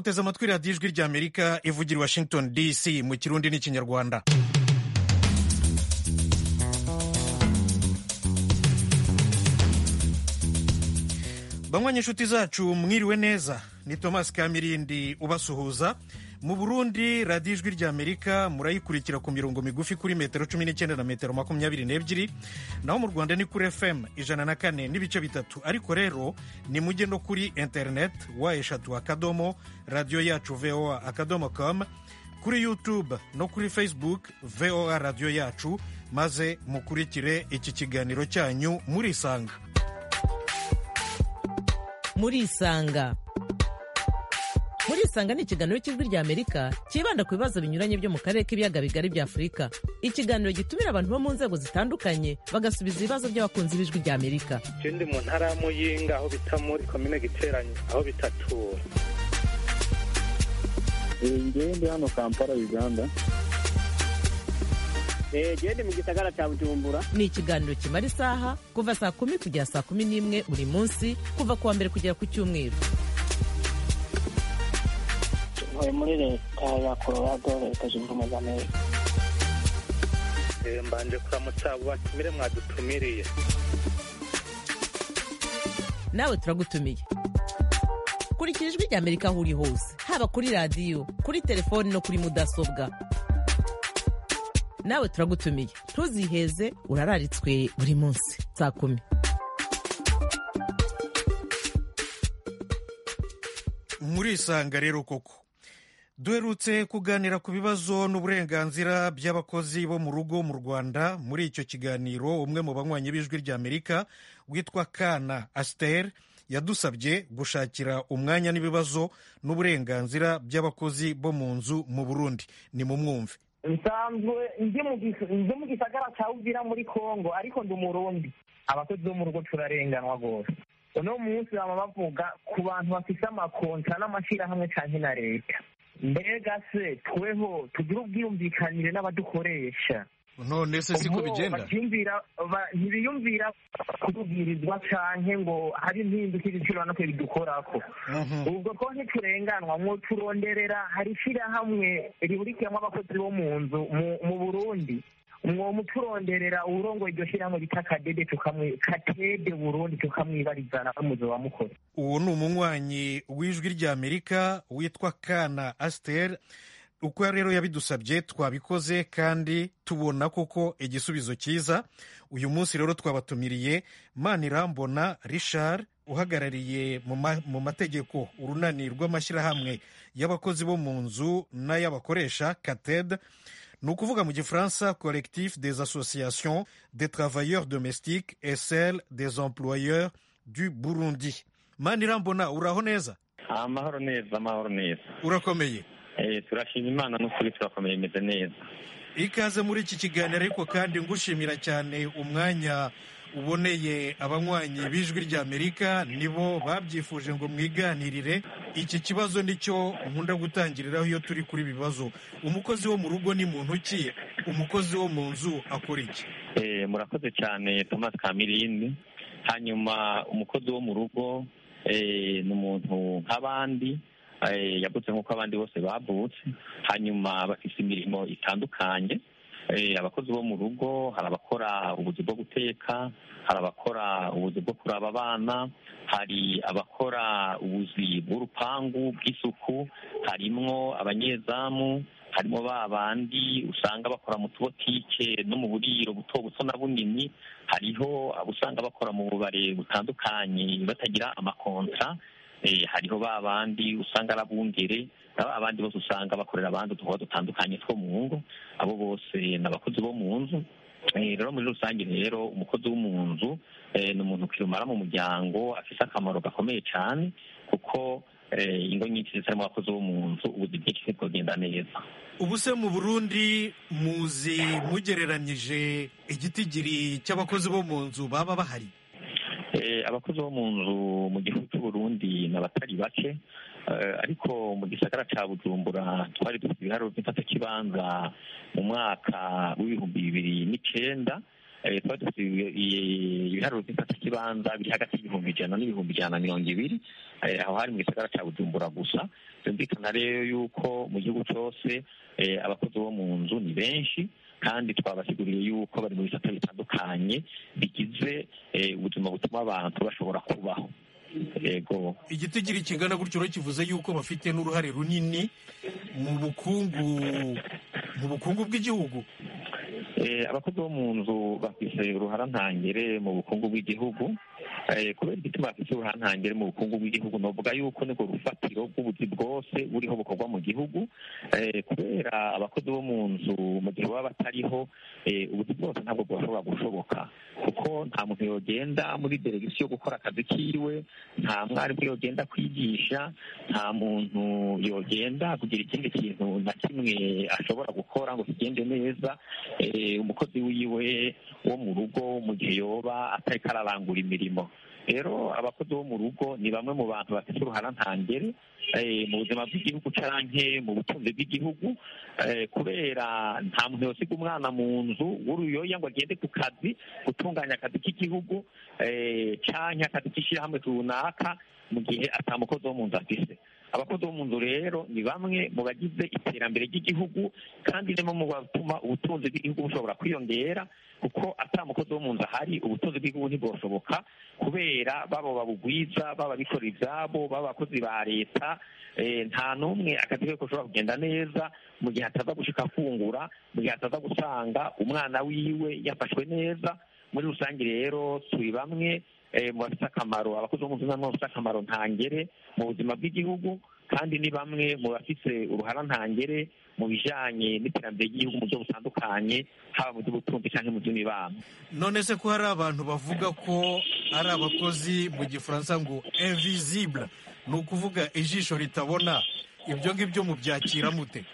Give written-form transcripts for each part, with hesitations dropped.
muteze amatwi radiyo ijwi ry'Amerika ivugira i Washington DC mu kirundi n'ikinyarwanda. Banywanyi inshuti zacu mwiriwe neza, ni Thomas Kamirindi ubasuhuza. Mu Burundi radiyo ijwi ry'Amerika murayikurikira ku mirongo migufi kuri metero 19 na metero 22, naho mu Rwanda ni kuri FM 104 n'ibice bitatu. Ariko rero ni mujye no kuri internet eshatu radio yacu voa.com, kuri YouTube no kuri Facebook VOA radio yacu, maze mukurikire iki kiganiro cyanyu murisanga. Murisanga ni ikiganiro cy'ijwi ry'Amerika kibanda ku bibazo binyuranye byo mu karere k'ibiyaga bigari bya Afurika. Ikiganiro gitumira abantu bo mu nzego zitandukanye bagasubiza ibibazo by'abakunzi b'ijwi ry'Amerika. Ndi mu ntara ya Muyinga aho bita muri komine Giteranyi aho bitatura. Ndi hano Kampala, Uganda. Ndi mu gisagara cya Bujumbura. Ni ikiganiro kimara isaha kuva saa 10 kugera saa 11 buri munsi, kuva kuwa mbere kugera ku cyumweru. Muri leta ya Colorado, leta zunze ubumwe za Amerika. Mbanje kuramutsa abo batumire mwadutumiriye. Nawe turagutumiye. Kurikira ijwi ry'Amerika aho uri hose, haba kuri radiyo, kuri telefoni no kuri mudasobwa. Nawe turagutumiye, ntuziheze, urararitswe buri munsi saa 10. Murisanga rero koko duherutse kuganira ku bibazo n'uburenganzira by'abakozi bo mu rugo mu Rwanda. Muri icyo kiganiro umwe mu banywanyi b'ijwi ry'Amerika witwa Kana Aster yadusabye gushakira umwanya n'ibibazo n'uburenganzira by'abakozi bo mu nzu mu Burundi. Ni mu mwumve. Nsanzwe ndi mu gisagara cya Uvira muri Kongo, ariko ndi Umurundi. Abakozi bo mu rugo turarenganwa rwose. Uno munsi baba bavuga ku bantu bafite amakontra n'amashyirahamwe cyane na leta. Mbega se tweho tugira ubwiyumvikanire n'abadukoresha? None se siko bigenda? Ntibiyumvira kutubwirizwa canke ngo hari impinduka ibiciro no bidukorako. Ubwo ko ntiturenganwa, mwo turonderera hari ishyirahamwe rihurikiyemo abakozi bo mu nzu mu Burundi. Mwo muturonderera urongo iryo shyirahamwe bita Katede Burundi, tukamwibarizana umuzo wa mukora. Uwo ni umunywanyi w'ijwi ry'Amerika witwa Kana Aster. Uko rero yabidusabye twabikoze kandi tubona koko igisubizo cyiza. Uyu munsi rero twabatumiriye Manirambona Richard, uhagarariye mu mategeko urunani rw'amashyirahamwe y'abakozi bo mu nzu n'ay'abakoresha Katede, ni ukuvuga mu gifaransa Collectif des associations des travailleurs domestiques et celle des employeurs du Burundi. Manirambona, uraho neza? Amahoro neza, amahoro neza. Urakomeye? Turashima Imana n'ukuri turakomeye, imeze neza. Ikaze muri iki kiganiro, ariko kandi ngushimira cyane umwanya uboneye abanywanyi b'ijwi ry'Amerika, nibo babyifuje ngo mwiganirire. Iki kibazo nicyo nkunda gutangiriraho iyo turi kuri bibazo. Umukozi wo mu rugo ni muntu ki? Umukozi wo mu nzu akora iki? Murakoze cyane Thomas Kamirindi. Hanyuma umukozi wo mu rugo ni umuntu nk'abandi, yavutse nk'uko abandi bose bavutse, hanyuma bafite imirimo itandukanye. Abakozi bo mu rugo hari abakora ubuzi bwo guteka, hari abakora ubuzi bwo kuraba abana, hari abakora ubuzi bw'urupangu bw'isuku, harimwo abanyezamu, harimo ba bandi usanga bakora mu tubotike no mu buriro buto buto na bunini, hariho abo usanga bakora mu bubare butandukanye batagira amakontra, hariho ba bandi usanga arabungere, abandi bose usanga bakorera abandi udukorwa dutandukanye two mu ngo. Abo bose ni abakozi bo mu nzu. Rero muri rusange rero umukozi wo mu nzu ni umuntu kirumara mu muryango, afite akamaro gakomeye cyane, kuko ingo nyinshi zitarimo abakozi bo mu nzu ubuzi bwinshi ntibwogenda neza. Ubu se mu Burundi muzi mugereranyije igitigiri cy'abakozi bo mu nzu baba bahari? Abakozi bo mu nzu mu gihugu cy'u Burundi ni abatari bake, ariko mu gisagara cya Bujumbura twari dufite ibiharuro by'imfatakibanza mu mwaka w'2009. twari dufite ibiharuro by'ifata kibanza biri hagati y'ibihumbi 100 n'ibihumbi 120, aho hari mu gisagara cya Bujumbura gusa. Byumvikana rero yuko mu gihugu cyose abakozi bo mu nzu ni benshi, kandi twabasiguriye yuko bari mu bisata bitandukanye bigize ubuzima butuma abantu bashobora kubaho. Yego, igitigiri kingana gutyo rero kivuze yuko bafite n'uruhare runini mu bukungu bw'igihugu. Abakozi bo mu nzu bafise uruharantangere mu bukungu bw'igihugu. Kubera igituma bafise uruharantangere mu bukungu bw'igihugu, novuga yuko nibwo rufatiro bw'ubuzi bwose buriho bukorwa mu gihugu. Kubera abakozi bo mu nzu mu gihe baba batariho, ubuzi bwose ntabwo bwashobora gushoboka, kuko nta muntu yogenda muri delegisiyo gukora akazi kiwe, nta mwarimu yogenda kwigisha, nta muntu yogenda kugira ikindi kintu na kimwe ashobora gukora ngo kigende neza umukozi wiwe wo mu rugo mu gihe yoba atariko ararangura imirimo. Rero abakozi bo mu rugo ni bamwe mu bantu bafite uruharantangere mu buzima bw'igihugu canke mu butunzi bw'igihugu, kubera nta muntu yosiga umwana mu nzu w'uruyoya ngo agende ku kazi gutunganya akazi k'igihugu canke akazi k'ishirahamwe runaka mu gihe ata mukozi wo mu nzu afise. Abakozi bo mu nzu rero ni bamwe mu bagize iterambere ry'igihugu, kandi ni mu batuma ubutunzi bw'igihugu bushobora kwiyongera, kuko ata mukozi wo mu nzu ahari ubutunzi bw'igihugu ntibwoshoboka, kubera baba babugwiza, baba bikorera ivyabo, baba abakozi ba leta, nta n'umwe akazi ke koshobora kugenda neza mu gihe ataza gushika afungura, mu gihe ataza gusanga umwana wiwe yafashwe neza. Muri rusange rero turi bamwe mu bafite akamaro, abakozi bo mu nzu namwe bafite akamaro ntangere mu buzima bw'igihugu, kandi ni bamwe mu bafite uruharantangere mu bijanye n'iterambere ry'igihugu mu buryo butandukanye, haba mu by'ubutunzi cyangwa mu by'imibano. None se ko hari abantu bavuga ko ari abakozi mu gifaransa ngo invisible, ni ukuvuga ijisho ritabona, ibyo ngibyo mubyakira mute?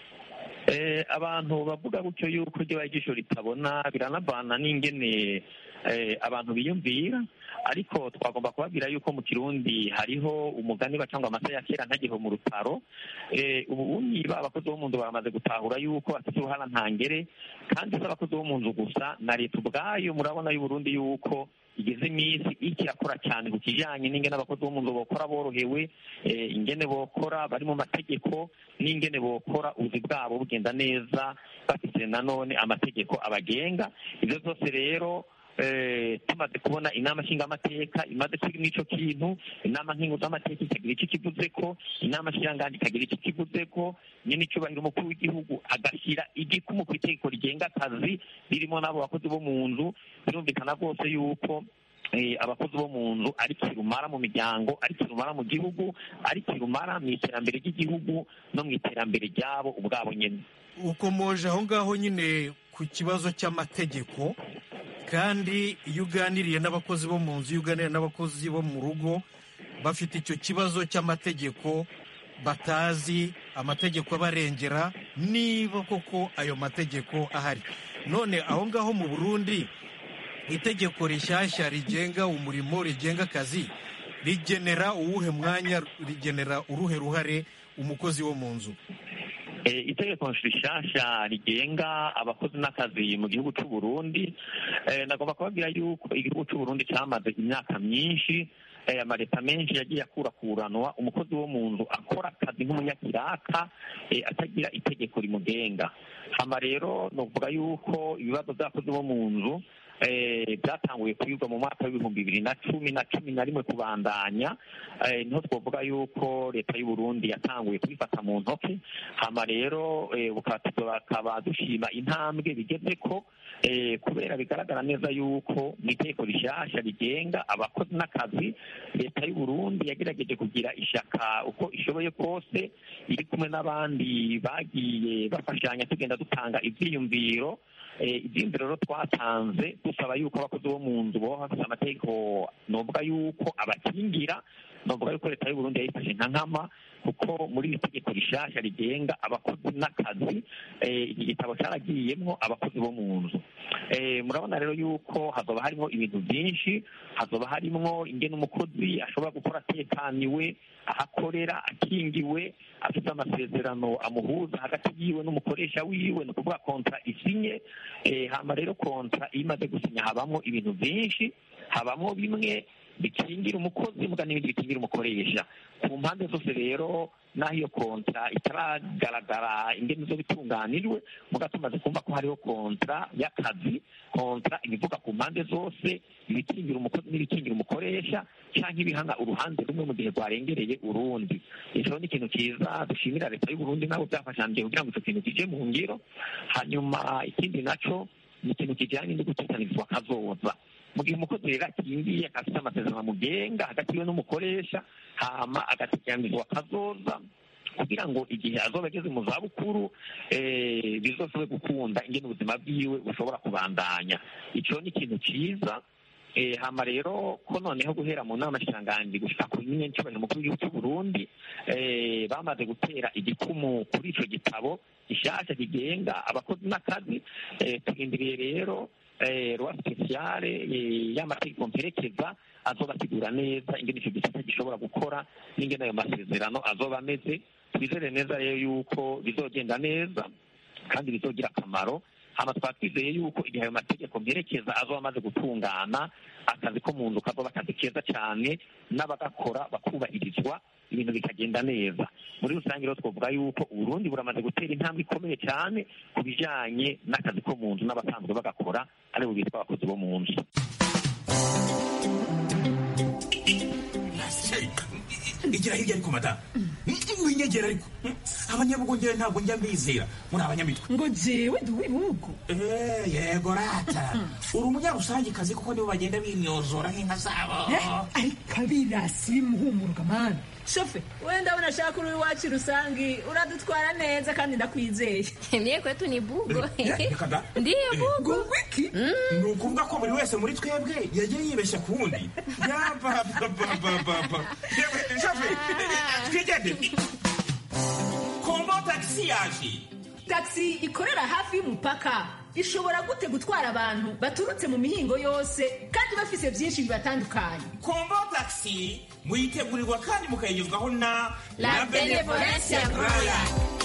Abantu bavuga gutyo yuko ryo ijisho ritabona biranavana n'ingene abantu biyumvira, ariko twagomba kubabwira yuko mu Kirundi hariho umugani bacanga amata ya kera ntagiho mu rutaro. Ubu niba abakozi bo mu nzu baramaze gutahura yuko bafite uruharantangere, kandi si abakozi bo mu nzu gusa, na leta ubwayo murabona y'u Burundi yuko igeze iminsi ikirakora cyane ku kijanye n'ingene abakozi bo mu nzu bokora borohewe, ingene bokora bari mu mategeko, n'ingene bokora ubuzi bwabo bugenda neza bafite nanone amategeko abagenga. Ivyo byose rero tumaze kubona inama nshingamateka imaze kwiga n'ico kintu, inama nkenguzamateka ikagira icyo kivuzeko, inama nshinganji ikagira icyo kivuzeko, nyene icubahiro umukuru w'igihugu agashyira igikumu ku itegeko rigenga akazi ririmo n'abo bakozi bo mu nzu. Birumvikana rwose yuko abakozi bo mu nzu ari kirumara mu miryango, ari kirumara mu gihugu, ari kirumara mu iterambere ry'igihugu no mu iterambere ryabo ubwabo nyene. Ukomoje aho ngaho nyine ku kibazo cy'amategeko, kandi iyo uganiriye n'abakozi bo mu nzu, iyo uganiriye n'abakozi bo mu rugo, bafite icyo kibazo cy'amategeko, batazi amategeko abarengera niba koko ayo mategeko ahari. None aho ngaho mu Burundi itegeko rishyashya rigenga umurimo, rigenga akazi, rigenera uwuhe mwanya, rigenera uruhe ruhare umukozi wo mu nzu? Itegeko rishasha rigenga abakozi n'akazi mu gihugu cy'u Burundi, nagomba kubabwira yuko igihugu cy'u Burundi cyamaze imyaka myinshi, amaleta menshi yagiye akurakuranwa umukozi wo mu nzu akora akazi nk'umunyakiraka, atagira itegeko rimugenga. Hama rero novuga yuko ibibazo by'abakozi bo mu nzu byatanguye kwigwa mu mwaka w'ibihumbi 2011 kubandanya, niho twovuga yuko leta y'u Burundi yatanguye kubifata mu ntoke. Hama rero bakaba dushima intambwe bigezeko, kubera bigaragara neza yuko mu itegeko rishasha rigenga abakozi n'akazi, leta y'u Burundi yagerageje kugira ishaka uko ishoboye kose, iri kumwe n'abandi bagiye bafashanya tugenda dutanga ivyiyumviro. Ivyiyumviro rero twatanze dusaba yuko abakozi bo mu nzu boba bafite amategeko novuga yuko abakingira, novuga yuko leta y'u Burundi yayifashe nka nkama, kuko muri iri tegeko rishasha rigenga abakozi n'akazi iki gitabo cyaragiyemwo abakozi bo mu nzu. Murabona rero yuko hazoba harimo ibintu byinshi, hazoba harimo ingene umukozi ashobora gukora atekaniwe, ahakorera akingiwe, afite amasezerano amuhuza hagati yiwe n'umukoresha wiwe, ni ukuvuga kontra isinye. Hama rero kontra iyo imaze gusinya habamo ibintu byinshi, habamo bimwe bikingira umukozi muga n'ibindi bikingira umukoresha. Ku mpande zose rero naho iyo kontra itaragaragara ingene zo bitunganirwe, muga tumaze kumva ko hariho kontra y'akazi, kontra ibivuga ku mpande zose, ibikingira umukozi n'ibikingira umukoresha, canke ibihana uruhande rumwe mu gihe rwarengereye urundi. Ico ni ikintu cyiza dushimira leta y'u Burundi nabo byafashanje kugira ngo ico kintu kije mu ngiro. Hanyuma ikindi naco ni ikintu kijanye no gutekanizwa kazoza. Mu gihe umukozi rero akingiye afite amasezerano amugenga hagati yiwe n'umukoresha, hama agateganyirizwa kazoza kugira ngo igihe azoba ageze mu zabukuru bizoshobore gukunda ingene ubuzima bwiwe bushobora kubandanya. Ico ni ikintu cyiza. Hama rero ko noneho guhera mu nama nshikiranganji gushika ku nyine ncubahiro mukuru w'igihugu cy'u Burundi bamaze gutera igikumu kuri ico gitabo gishasha kigenga abakozi n'akazi. Turindiriye rero rwa spesiale y'amategeko mperekeza azoba asigura neza ingene icyo gisata gishobora gukora n'ingene ayo masezerano azoba ameze. Twizere neza rero yuko bizogenda neza kandi bizogira akamaro. Hama twaba twizeye yuko igihe ayo mategeko mperekeza azoba amaze gutungana, akazi ko mu nzu kazoba akazi keza cyane, n'abagakora bakubahirizwa, ibintu bikagenda neza. Muri rusange rero twavuga yuko Uburundi buramaze gutera intambwe ikomeye cyane ku bijanye n'akazi ko mu nzu n'abasanzwe bagakora aribo bitwa abakozi bo mu nzu. Igira hirya ariko madamu winyegera ariko abanyabugongera ntabwo njya mbizera muri abanyamitwe ngo jewe ndi uw'ibihugu. Yego rata uri umunyarusangikazi kuko nibo bagenda bimyozora nk'inka zabo. Ariko abirasi bimuhumuruka mani shofe wenda unashaka uri iwacu rusangi uradutwara neza kandi ndakwizeye. Mie kwetu ni bugo. Ndiyo bugo. Wiki ni ukuvuga ko buri wese muri twebwe yagiye yibeshya ku wundi. Yapapapapapa shofe twigende kombo taxi yaje. Taxi ikorera hafi y'umupaka ishobora gute gutwara abantu baturutse mu mihingo yose kandi bafise byinshi bibatandukanye. Kombo taxi muyitegurirwa kandi mukayigezwaho na La Benevolencia Royal.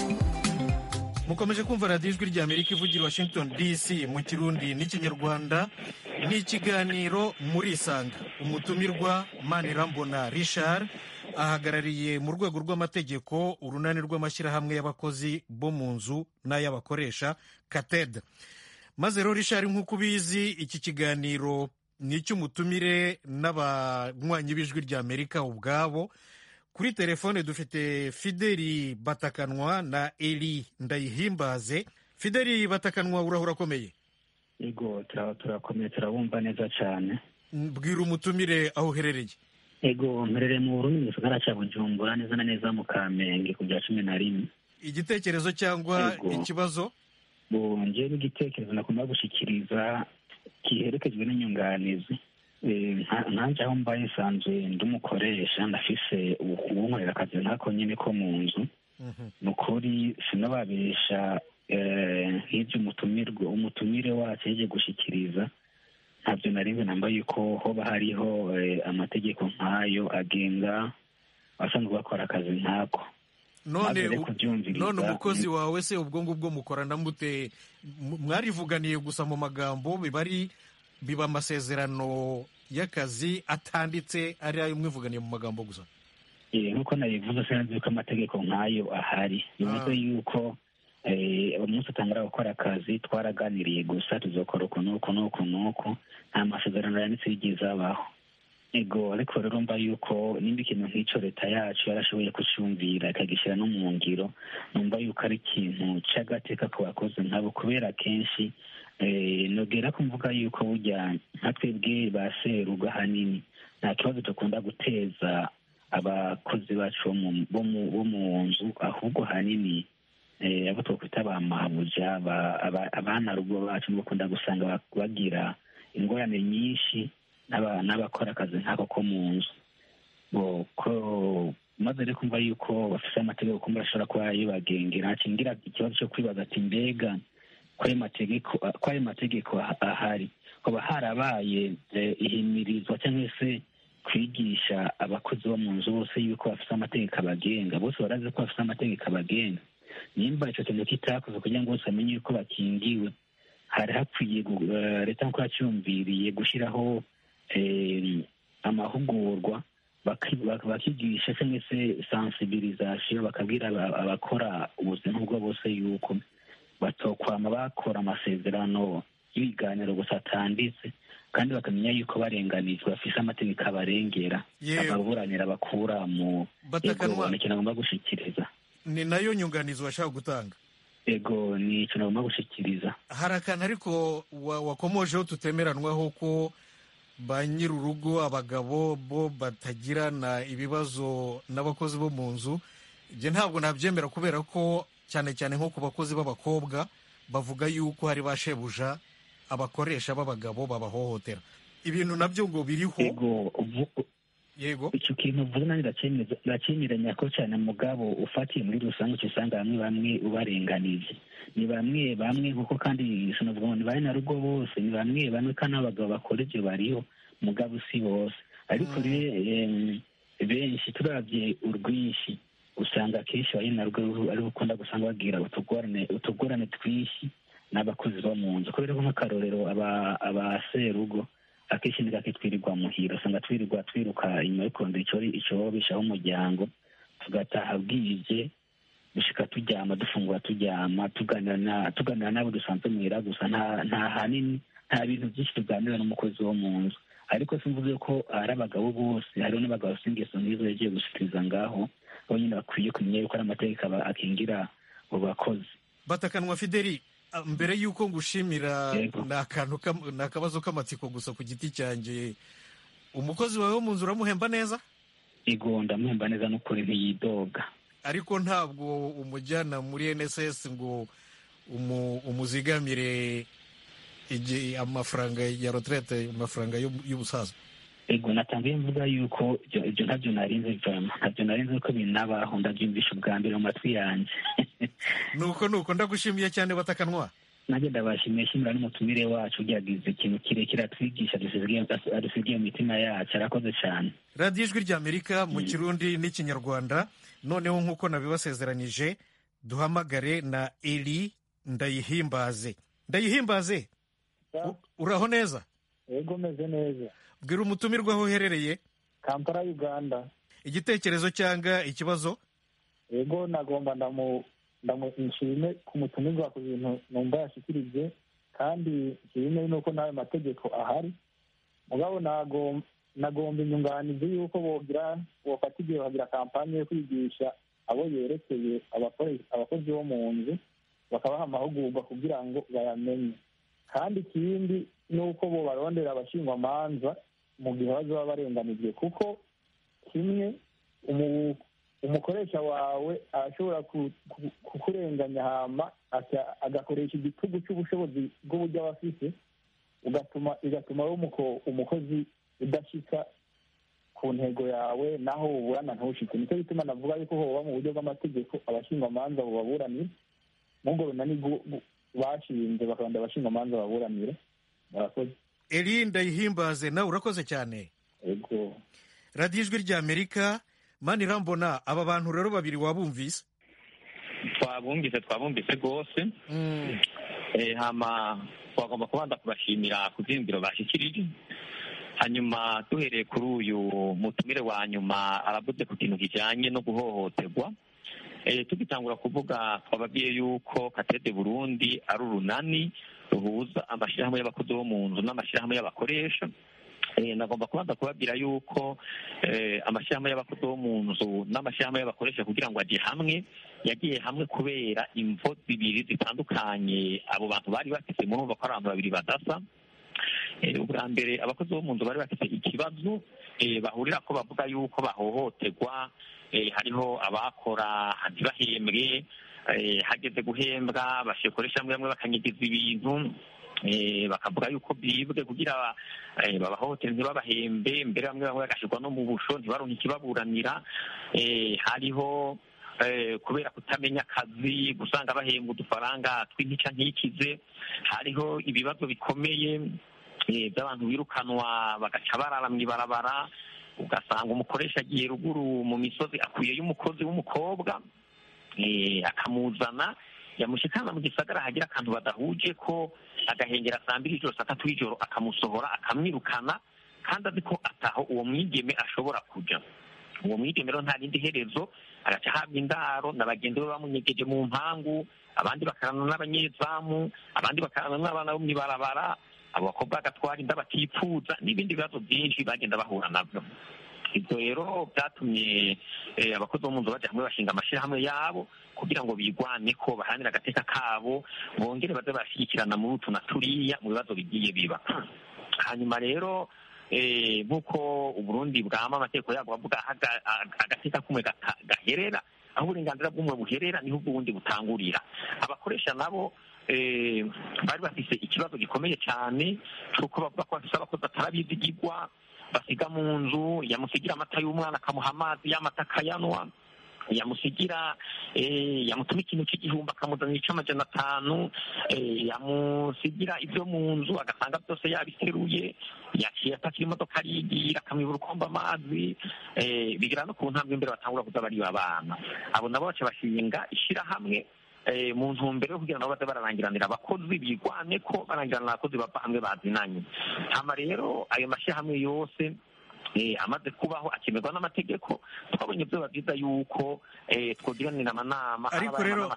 Mukomeje kumva radiyo ijwi ry'Amerika ivugira Washington DC mu Kirundi n'Ikinyarwanda. Ni ikiganiro muri Isanga. Umutumirwa Manirambona Richard ahagarariye mu rwego rw'amategeko urunani rw'amashyirahamwe y'abakozi bo mu nzu n'ay'abakoresha CATED. Maze rero Richard, nk'uko ubizi iki kiganiro ni icy'umutumire n'abanywanyi b'ijwi ry'Amerika ubwabo. Kuri telefone dufite Fideli Batakanwa na Eli Ndayihimbaze. Fideli Batakanwa, urahura akomeye? Ego turakomeye, turabumva neza cyane. Bwira umutumire aho uherereye. Ego mperereye mu Burundi mu gisagara cya Bujumbura, neza na neza mu Kamenge ku bya 11. Igitekerezo cyangwa ikibazo? Njyewe n'igitekerezo nakunda gushikiriza kiherekejwe n'inyunganizi. Nanje aho mbaye nsanzwe ndumukoresha ndafise ubunkorera akazi ntako nyine ko mu nzu. Nukuri sinababesha nk'ibyo umutumire wacu yaje gushikiriza ntabyo narimwe namba yuko hoba hariho amategeko nk'ayo agenga abasanzwe bakora akazi nkako. None umukozi wawe se ubwo ngubwo mukorana mute? Mwarivuganiye gusa mu magambo, biba amasezerano y'akazi atanditse ari ayo mwivuganiye mu magambo gusa? Nk'uko nabivuze sinzi yuko amategeko nk'ayo ahari. Bivuze yuko umunsi utangura gukora akazi twaraganiriye gusa tuzokora uku n'uku n'uku n'uku, nta masezerano yanditse yigeze abaho. Ego ariko rero mba yuko nimba ikintu nk'icyo leta yacu yarashoboye kucyumvira ikagishyira no mu ngiro, numva yuko ari ikintu cy'agateka ku bakozi nkabo, kubera kenshi nogera ko mvuga yuko burya nka twebwe ba seruga hanini nta kibazo dukunda guteza abakozi bacu bo mu nzu, ahubwo hanini abo twakwita ba mabuja abana rugo bacu bakunda gusanga bagira ingorane nyinshi n'abakora akazi nk'ako ko mu nzu. maze rero kumva yuko bafite amategeko kumva ashobora kuba yibagengera akingira ikibazo cyo kwibaza ati mbega ko ayo mategeko ahari kuba harabaye ihimirizwa cyangwa se kwigisha abakozi bo mu nzu bose yuko bafite amategeko abagenga, bose barazi ko bafite amategeko abagenga. Nimba icyo kintu kitakoze kugira ngo bose bamenye yuko bakingiwe, hari hakwiye leta nk'uko yacyumviriye gushyiraho amahugurwa bakigisha cyangwa se sensibilisation, bakabwira abakora ubuzima bwo bose yuko batokwama bakora amasezerano y'ibiganiro gusa atanditse, kandi bakamenya yuko barenganizwa bafise amategeko abarengera ababuranira bakura mu ikintu agomba gushikiriza. Ni nayo nyunganizi washaka gutanga? Ego, ni ikintu agomba gushikiriza. Hari akantu ariko wakomojeho tutemeranwaho ko ba nyir'urugo abagabo bo batagirana ibibazo n'abakozi bo mu nzu. Ibyo ntabwo nabyemera, kubera ko cyane cyane nko ku bakozi b'abakobwa bavuga yuko hari ba shebuja abakoresha b'abagabo babahohotera. Ibintu nabyo ngo biriho. Yego, icyo kintu uvuze nanjye ndacyemeranya ko cyane, mugabo ufatiye muri rusange usanga bamwe ubarenganije, ni bamwe kuko kandi sinavuga ngo ni bane na rugo bose, ni bamwe kandi abagabo bakora ibyo bariho, mugabo si bose. Ariko benshi turabye urwinshi usanga akenshi bane na rugo ari gukunda gusanga bagira utugorane twinshi n'abakozi bo mu nzu, kubera ko nk'akarorero abaserugo akenshi ni gake twirirwa muhira, usanga twiruka inyuma yo kurondera icyo bishaho umuryango, tugataha bwije dushika turyama, dufungura turyama, tuganira n'abo dusanzwe muhira gusa, nta hanini nta bintu byinshi tuganira n'umukozi wo mu nzu. Ariko simvuze ko ari abagabo bose, hariho n'abagabo bafite ingeso nk'izo yagiye gushikiriza ngaho, bo nyine bakwiye kumenya yuko ari amategeko akingira abo bakozi. Batakanwa Fideli, mbere y'uko ngushimira, ni akabazo k'amatsiko gusa ku giti cyanjye, umukozi wawe wo mu nzu uramuhemba neza? Ego, ndamuhemba neza n'ukuri, ntiyidoga. Ariko ntabwo umujyana muri NSS ngo umuzigamire amafaranga ya retraite, amafaranga y'ubusaza? Ego, natangiye mvuga yuko ibyo ntabyo narinze ko binabaho, ndabyumvisha ubwa mbere mu matwi yanjye. nuko ndagushimiye cyane Batakanwa. Nanjye ndabashimiye, shimira n'umutumire wacu ugize ikintu kirekire atwigisha adusigiye mu mitima yacu, arakoze cyane. Radiyo Ijwi ry'Amerika mu Kirundi n'Ikinyarwanda. Noneho nk'uko nabibasezeranije, duhamagare na Eli Ndayihimbaze. Ndayihimbaze, uraho neza? Yego, meze neza. Bwira umutumirwa aho uherereye. Kampala, Uganda. Igitekerezo cyangwa ikibazo? Yego, nagomba nshime ku mutumirwa ku bintu numva yashikirije, kandi nshime nuko n'ayo mategeko ahari, mugabo nagomba inyunganizi yuko bofata igihe bagira kampanye yo kwigisha abo yerekeye abakozi bo mu nzu, bakabaha amahugurwa kugira ngo bayamenye. Kandi ikindi ni uko bo barondera abashingwamanza mu gihe bazaba barenganijwe, kuko kimwe umukoresha wawe arashobora kukurenganya hama agakoresha igitugu cy'ubushobozi bw'uburyo aba afite, igatuma umukozi udashika ku ntego yawe, naho uburana ntushike. Nicyo gituma navuga yuko hoba mu buryo bw'amategeko abashingwamanza bubaburanira, n'ubwo runani bashinze bakabanda abashingwamanza baburanira. Murakoze. Eli Ndayihimbaze, nawe urakoze cyane. Yego. Radiyo Ijwi ry'Amerika. Manirambona, aba bantu rero babiri wabumvise? Twabumvise rwose. Hama twagomba kubanza kubashimira ku byiyumviro bashyikirije. Hanyuma duhereye kuri uyu mutumire wa nyuma aravuze ku kintu kijyanye no guhohoterwa. Tugitangura kuvuga, twababwiye yuko Katede Burundi ari urunani ruhuza amashyirahamwe y'abakozi bo mu nzu n'amashyirahamwe y'abakoresha. Nagomba kubanza kubabwira yuko amashyirahamwe y'abakozi bo mu nzu n'amashyirahamwe y'abakoresha kugira ngo ajye hamwe, yagiye hamwe kubera imvo zibiri zitandukanye abo bantu bari bafite. Murumva ko ari abantu babiri badasa. Ubwa mbere, abakozi bo mu nzu bari bafite ikibazo bahurira ko bavuga yuko bahohoterwa. Hariho abakora ntibahembwe, hageze guhembwa bashyikoresha bamwe bakanyigiza ibintu, bakavuga yuko bibwe kugira babahohotere ntibabahembe, mbere bamwe bamwe bagashyirwa no mu busho ntibaronke ikibaburanira. Hariho kubera kutamenya akazi gusanga bahembwa udufaranga tw'intica ntikize. Hariho ibibazo bikomeye by'abantu birukanwa bagaca barara mu ibarabara, ugasanga umukoresha agiye ruguru mu misozi akuyeyo umukozi w'umukobwa akamuzana, yamushikana mu gisagara hagira akantu badahuje ko agahengera saa 2 ijoro saa 3 ijoro akamusohora akamwirukana, kandi azi ko ataho uwo mwigeme ashobora kuja. Uwo mwigeme rero nta rindi herezo, agaca ahabwa indaro na bagenzi be bamunyegeje mu mpangu, abandi bakarana n'abanyezamu, abandi bakarana n'abana bo mw'ibarabara, abo bakobwa bagatwara inda batipfuza, n'ibindi bibazo byinshi bagenda bahura nabyo. Ibyo rero byatumye abakozi bo mu nzu bajya hamwe bashinga amashyirahamwe yabo kugira ngo bigwane ko baharanire agateka kabo, bongere baze barashyigikirana muri utu na turiya mu bibazo bigiye biba. Hanyuma rero nk'uko Uburundi bwama amategeko yabwo bavuga agateka kumwe gaherera, aho uburenganzira bw'umwe buherera niho ubw'ubundi butangurira. Abakoresha nabo bari bafise ikibazo gikomeye cyane cy'uko bavuga ko bafise abakozi batarabizigirwa, basiga mu nzu, yamusigira amata y'umwana akamuha amazi, y'amata akayanwa, yamusigira yamutuma ikintu cy'igihumbi akamuzanira ic'amajana 5, yamusigira ibyo mu nzu agasanga byose yabiteruye, yaciye atakira imodoka arigira, akamwibura ukomba amazi, bigira no ku ntambwe imbere batangura kuza bariba abana. Abo nabo baca bashinga ishyirahamwe mu ntumbero yo kugira ngo baze bararangiranira abakozi, bigwane ko barangiranira abakozi bava hamwe bazinanye. Hama rero ayo mashyirahamwe yose amaze kubaho akemerwa n'amategeko, twabonye byo byiza yuko twogiranira amanama. Ariko rero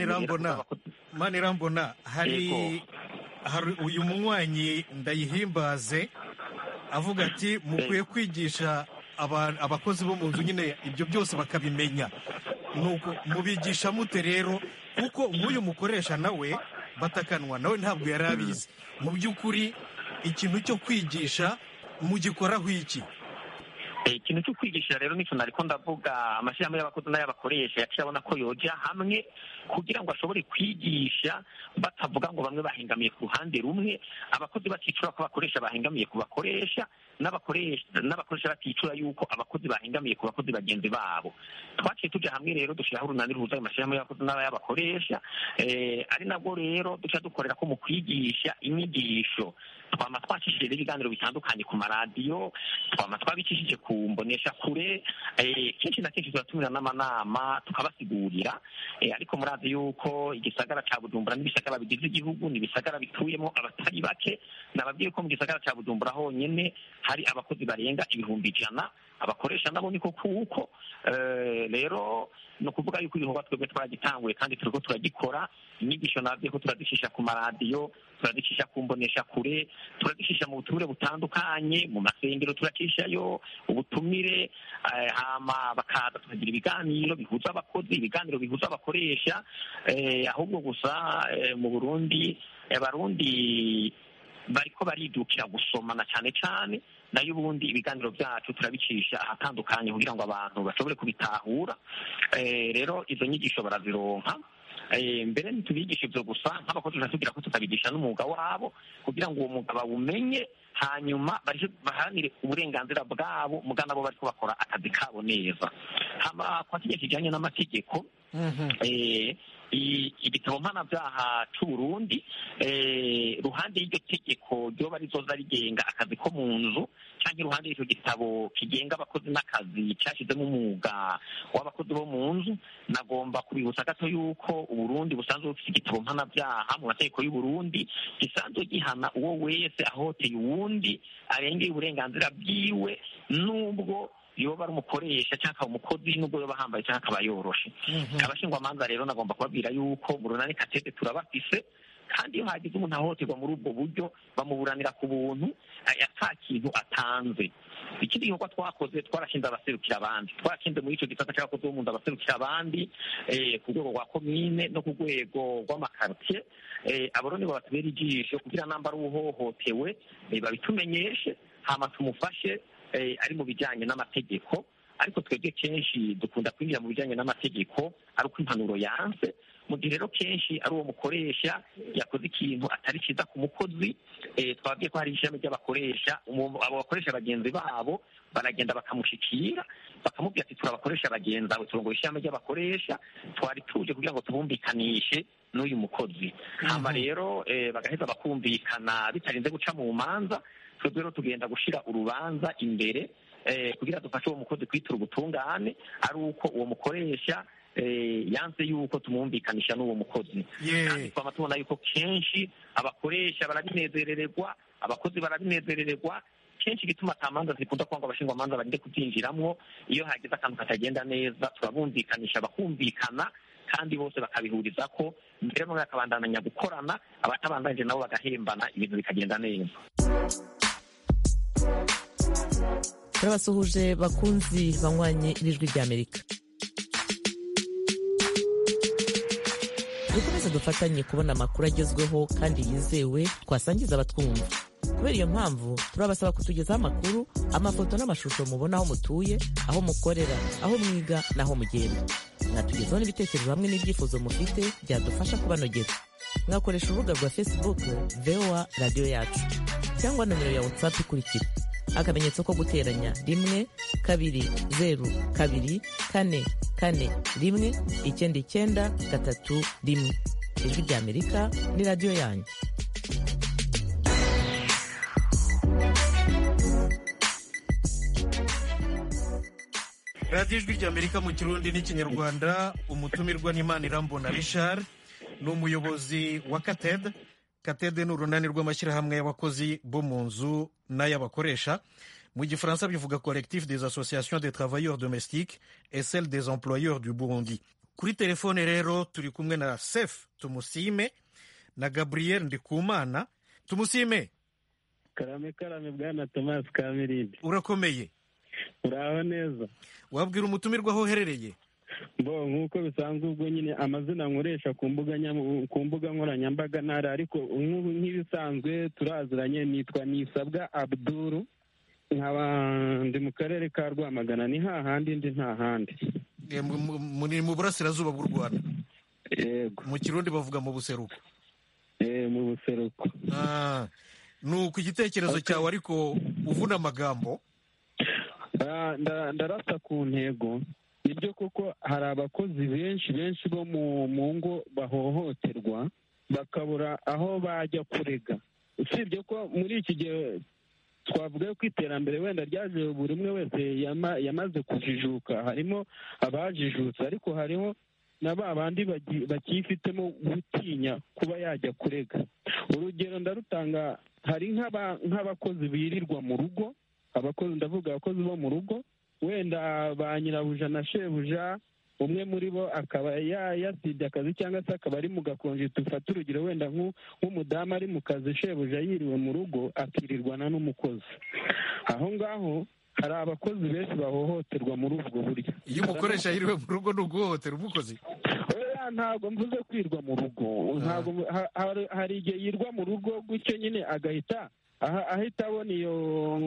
Manirambona hari uyu munywanyi Ndayihimbaze avuga ati mukwiye kwigisha abakozi bo mu nzu nyine ibyo byose bakabimenya. Nuko mubigisha mute rero, kuko nk'uyu mukoresha nawe batakanwa nawe ntabwo yari abizi. Mu by'ukuri ikintu cyo kwigisha mugikoraho iki? Ikintu cyo kwigisha rero nicyo nariko ndavuga, amashyirahamwe y'abakozi n'ay'abakoresha yaciye abona ko yoja hamwe kugira ngo ashobore kwigisha, batavuga ngo bamwe bahengamiye ku ruhande rumwe, abakozi baticura ko abakoresha bahengamiye ku bakoresha, n'abakoresha baticura yuko abakozi bahengamiye ku bakozi bagenzi babo. Twaciye tuja hamwe rero dushiraho urunani ruhuza ayo mashyirahamwe y'abakozi n'ay'abakoresha, ari nabwo rero duca dukorera ko mu kwigisha inyigisho twama twacishije ibiganiro bitandukanye ku maradiyo, twama twabicishije ku mbonesha kure, kenshi na kenshi turatumira n'amanama tukabasigurira, ariko murazi yuko igisagara ca Bujumbura n'ibisagara bigize igihugu ni ibisagara bituyemo abatari bake. Nababwiye ko mu gisagara ca Bujumbura honyene hari abakozi barenga 100,000, abakoresha nabo niko kuko rero no kuvuga yuko ibikorwa twebwe twaragitanguye kandi turiko turagikora. Inyigisho nabwiye ko turazishisha ku maradiyo, turazishisha ku mbonesha kure, turazishisha mu butumire butandukanye, mu masengero turacishayo ubutumire, hama bakaza tukagira ibiganiro bihuza abakozi, ibiganiro bihuza abakoresha. Ahubwo gusa mu Burundi abarundi bariko baridukira gusomana cyane cyane, nayo ubundi ibiganiro byacu turabicisha ahatandukanye kugira ngo abantu bashobore kubitahura. Rero izo nyigisho barazironka. Mbere ntitubigisha ibyo gusa, nk'abakozi turatubwira ko tukabigisha n'umwuga wabo kugira ngo uwo mwuga bawumenye, hanyuma baharanire uburenganzira bwabo, mugana bo bariko bakora akazi kabo neza. Hama kwa kijya kijanye n'amategeko, igitabo mpanabyaha c'Uburundi, ruhande y'iryo tegeko ryoba rizoza rigenga akazi ko mu nzu, canke iruhande y'icyo gitabo kigenga abakozi n'akazi cyashyizemo umwuga w'abakozi bo mu nzu, nagomba kubibutsa gato yuko Uburundi busanzwe bufite igitabo mpanabyaha mu mategeko y'Uburundi gisanzwe gihana uwo wese ahoteye uwundi arengeye uburenganzira bwiwe, nubwo yoba ari umukoresha cyangwa umukozi, nubwo yoba ahambaye cyangwa akaba yoroshe. Abashingwamanza rero nagomba kubabwira yuko mu runani Katete turabafise, kandi iyo hagize umuntu ahohoterwa muri ubwo buryo bamuburanira ku buntu ata kintu atanze. Ikindi gikorwa twakoze, twarashinze abaserukira abandi, twarashinze muri icyo gisata cy'abakozi bo mu nzu abaserukira abandi ku rwego rwa komine no ku rwego rw'amakaritiye. Abo rero nibo batubera ijisho kugira namba ari uhohotewe babitumenyeshe, hama tumufashe ari mu bijyanye n'amategeko. Ariko twebwe kenshi dukunda kwinjira mu bijyanye n'amategeko ari uko impanuro yanse, mu gihe rero kenshi ari uwo mukoresha yakoze ikintu atari cyiza ku mukozi, twabwiye ko hari ishami ry'abakoresha, abo bakoresha bagenzi babo baragenda bakamushikira bakamubwira ati turabakoresha bagenzi bawe, turongoye ishami ry'abakoresha, twari tuje kugira ngo tubumvikanishe n'uyu mukozi. hama rero bagaheza bakumvikana bitarinze guca mu manza. twebwe rero tugenda gushira urubanza imbere kugira dufashe uwo mukozi kwitura ubutungane, ari uko uwo mukoresha yanse yuko tumwumvikanisha n'uwo mukozi. kandi twama tubona yuko kenshi abakoresha barabinezerererwa, abakozi barabinezerererwa. kenshi igituma atamanza zikunda kwanga abashingwamanza bagende kubyinjiramwo, iyo hagize akantu katagenda neza turabumvikanisha bakumvikana, kandi bose bakabihuriza ko mbere bamwe bakabandanya gukorana, abatabandanije nabo bagahembana, ibintu bikagenda neza. turabasuhuje bakunzi banywanye n'ijwi ry'Amerika. dukomeze dufatanye kubona amakuru agezweho kandi yizewe twasangiza abatwumva. kubera iyo mpamvu turabasaba kutugezaho amakuru, amafoto n'amashusho mubona aho mutuye, aho mukorera, aho mwiga n'aho mugenda. mwatugezaho n'ibitekerezo hamwe n'ibyifuzo mufite byadufasha kubanogera. mwakoresha urubuga rwa Facebook VOA Radio Yacu cyangwa nomero ya WhatsApp ikurikira: akamenyetso ko guteranya 1 2 2 4 4 1 9 9 3 1. ijwi ry'Amerika ni radiyo yanyu. radiyo ijwi ry'Amerika mu Kirundi n'Ikinyarwanda. umutumirwa ni Manirambona Richard, ni umuyobozi wa CATED. CATED ni urunani rw'amashyirahamwe y'abakozi bo mu nzu n'ay'abakoresha. mu gifaransa bivuga Collectif des associations des travailleurs domestiques et celle des employeurs du Burundi. kuri telefone rero turi kumwe na Sef Tumusime na Gabriel Ndikumana. Tumusime. Karame bwana Thomas Kamirindi. urakomeye? uraho neza. wabwira umutumirwa aho uherereye? nk'uko bisanzwe ubwo nyine amazina nkoresha ku mbuga nkoranyambaga ntara, ariko nk'ibisanzwe turaziranye. nitwa Nisabwa Abdul, nkaba ndi mu karere ka Rwamagana, ni hahandi ndi nta handi. mu burasirazuba bw'u Rwanda? yego. mu Kirundi bavuga mu buseruko? mu buseruko. nuko igitekerezo cyawe ariko uvuna amagambo. ndarasa ku ntego. nibyo kuko hari abakozi benshi bo mu ngo bahohoterwa bakabura aho bajya kurega. usibye ko muri iki gihe twavuga ko iterambere wenda ryaje buri umwe wese yamaze kujijuka, harimo abajijutse, ariko hariho na ba bandi bakifitemo gutinya kuba yajya kurega. urugero ndarutanga, hari nk'abakozi birirwa mu rugo, ndavuga abakozi bo mu rugo, wenda ba nyirabuja na shebuja, umwe muri bo akaba yasibye akazi cyangwa se akaba ari mu gakonje. dufate urugero, wenda nk'umudamu ari mu kazi, shebuja yiriwe mu rugo akirirwana n'umukozi. aho ngaho hari abakozi benshi bahohoterwa muri ubwo buryo. iyo umukoresha yiriwe mu rugo ni uguhohotera umukozi? ntabwo mvuze kwirwa mu rugo. hari igihe yirwa mu rugo gutyo nyine agahita abona iyo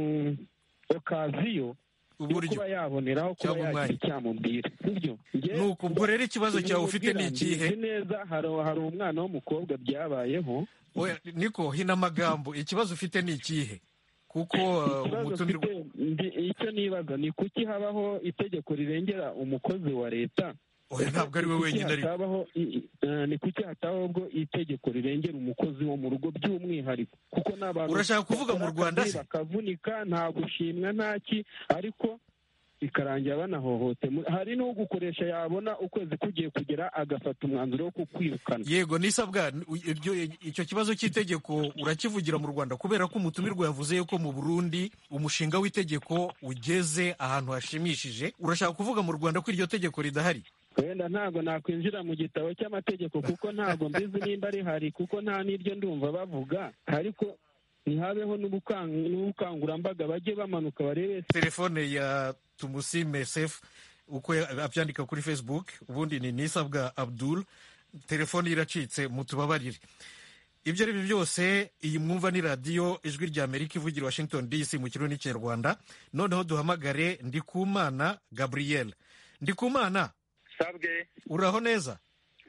okaziyo kuba yaboneraho kuba yagira icyamubwira. nuko ubwo rero ikibazo cyawe ufite ni ikihe? neza hari umwana w'umukobwa byabayeho. niko hina amagambo, ikibazo ufite ni ikihe? kuko umutumirwa, icyo nibaza ni kuki habaho itegeko rirengera umukozi wa leta. ntabwo ari we wenyine ariko. ni kuki hatabaho ubwo itegeko rirengera umukozi wo mu rugo by'umwihariko? kuko n'abantu urashaka kuvuga mu Rwanda se bakavunika, nta gushimwa ntaki, ariko bikarangira banahohote. hari n'ugukoresha yabona ukwezi kugiye kugera agafata umwanzuro wo kukwirukana. yego. Nisabwa, icyo kibazo cy'itegeko urakivugira mu Rwanda? kubera ko umutumirwa yavuze ko mu Burundi umushinga w'itegeko ugeze ahantu hashimishije. urashaka kuvuga mu Rwanda ko iryo tegeko ridahari? wenda ntabwo nakwinjira mu gitabo cy'amategeko kuko ntabwo mbizi nimba rihari, kuko nta n'iryo ndumva bavuga, ariko ntihabeho n'ubukangurambaga, bajye bamanuka barebe. telefone ya Tumusime Sef uko abyandika kuri Facebook, ubundi ni Nisabwa Abdul. telefone iracitse, mutubabarire. ibyo ari byo byose, iyi mwumva ni radiyo ijwi ry'Amerika ivugira Washington DC mu Kirundi n'Ikinyarwanda. noneho duhamagare Ndikumana Gabriel. Ndikumana, sabwe. uraho neza?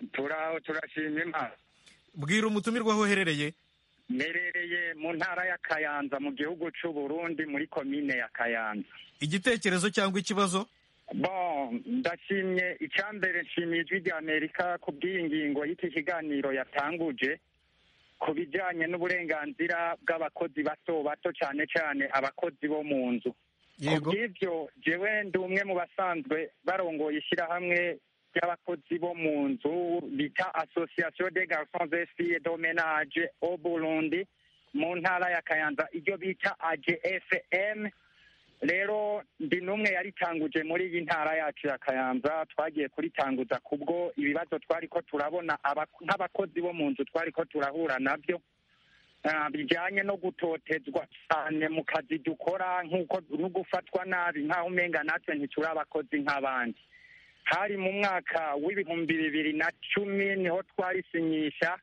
turaho turashima Imana. Bwira umutumirwa aho uherereye. Mperereye mu ntara ya Kayanza mu gihugu c'u Burundi muri komine ya Kayanza. Igitekerezo cyangwa ikibazo? Bon, ndashimye icambere, nshimiye ijwi rya Amerika ku bw'iyi ngingo y'iki kiganiro yatanguje ku bijanye n'uburenganzira bw'abakozi bato bato, cyane cyane abakozi bo mu nzu. Kubw'ivyo jewe ndi umwe mu basanzwe barongoye ishyirahamwe ry'abakozi bo mu nzu bita Association des garçons et filles de ménage au Burundi mu ntara ya Kayanza, iryo bita AGFM. Rero ndi n'umwe yaritanguje muri iyi ntara yacu ya Kayanza. Twagiye kuritanguza kubwo ibibazo twariko turabona nk'abakozi bo mu nzu twariko turahura nabyo bijanye no gutotezwa cyane mu kazi dukora, nk'uko no gufatwa nabi nk'aho umenga natwe ntituri abakozi nk'abandi. Hari mu mwaka w'ibihumbi 2010 niho twarisinyisha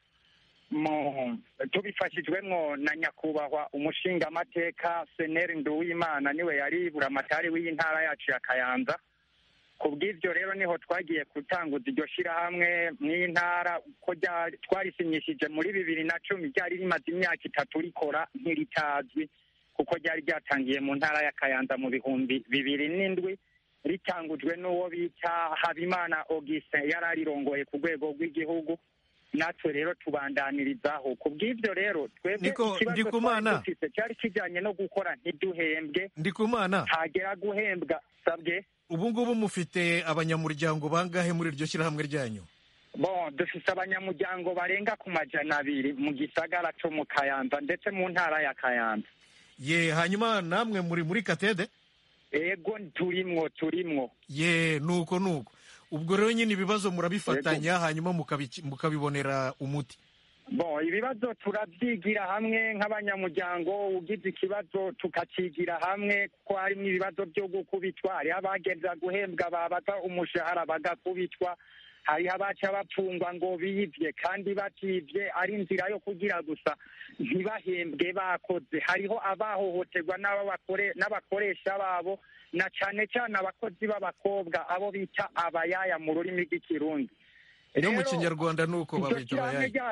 tubifashijwemwo na nyakubahwa umushingamateka Seneri Nduwimana, niwe yari buramatari w'iyi ntara yacu ya Kayanza. Kubw'ivyo rero niho twagiye gutanguza iryo shirahamwe mw'iyi ntara, ko twarisinyishije muri 2010, ryari rimaze imyaka 3 rikora ntiritazwi, kuko ryari ryatangiye mu ntara ya Kayanza mu bihumbi 2007, ritangujwe n'uwo bita Habimana Augustin, yari arirongoye ku rwego rw'igihugu. Natwe rero tubandanirizaho. Kubw'ivyo rero twebwe ikibazo cyari kijanye no gukora ntiduhembwe. Ndikumana, hagera guhembwa sabwe. Ubu ngubu mufite abanyamuryango bangahe muri iryo shyirahamwe ryanyu? Bon, dufite abanyamuryango barenga ku 200 mu gisagara cyo mu Kayanza ndetse mu ntara ya Kayanza. Ye, hanyuma namwe muri Katede? Ego turimwo. Ye, nuko. Ubwo rero nyine ibibazo murabifatanya hanyuma mukabibonera umuti. Bon, ibibazo turabyigira hamwe nk'abanyamuryango. Ugize ikibazo tukakigira hamwe, kuko harimo ibibazo byo gukubitwa, hari abageza guhembwa babaza umushahara bagakubitwa, hari abaca bapfungwa ngo biyivye kandi bativye ari inzira yo kugira gusa ntibahembwe bakoze. Hariho abahohoterwa n'abakoresha babo, na cyane cyane abakozi b'abakobwa abo bita abayaya mu rurimi rw'ikirundi. No mu kinyarwanda nuko babita abayaya.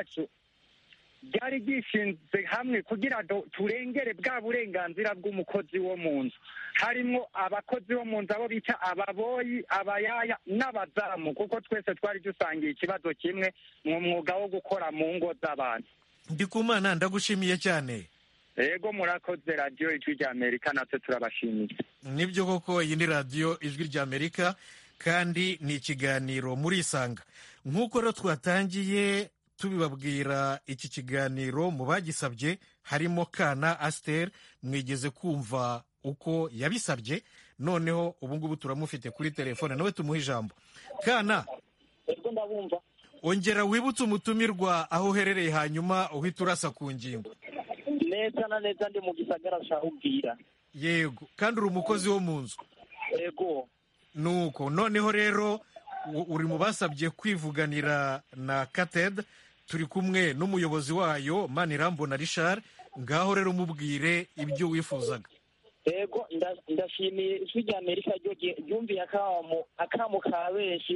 Ryari gishinze hamwe kugira turengere bwa burenganzira bw'umukozi wo mu nzu. Harimo abakozi bo mu nzu abo bita ababoyi, abayaya n'abazamu, kuko twese twari dusangiye ikibazo kimwe mu mwuga wo gukora mu ngo z'abantu. Ndikumana, ndagushimiye cyane. Ego, murakoze. Radio Ijwi rya Amerika natwe turabashimiye. Nibyo koko, iyi ni Radio Ijwi rya Amerika kandi ni ikiganiro murisanga. Nk'uko rero twatangiye tubibabwira, iki kiganiro mu bagisabye harimo Kana Aster. Mwigeze kumva uko yabisabye, noneho ubu ngubu turamufite kuri telefone, nawe tumuha ijambo. Kana, ego ndabumva. Ongera wibutse umutumirwa aho uherereye, hanyuma uhita urasa ku ngingo. Neza na neza ndi mu gisagara cya Uvira. Yego, kandi uri umukozi wo mu nzu. Ego. Nuko noneho rero uri mu basabye kwivuganira na Kated. Turi kumwe n'umuyobozi wayo Manirambona Richard. Ngaho rero mubwire ibyo wifuzaga. Ego, ndashimiye ijwi rya Amerika ryumviye akamo ka benshi.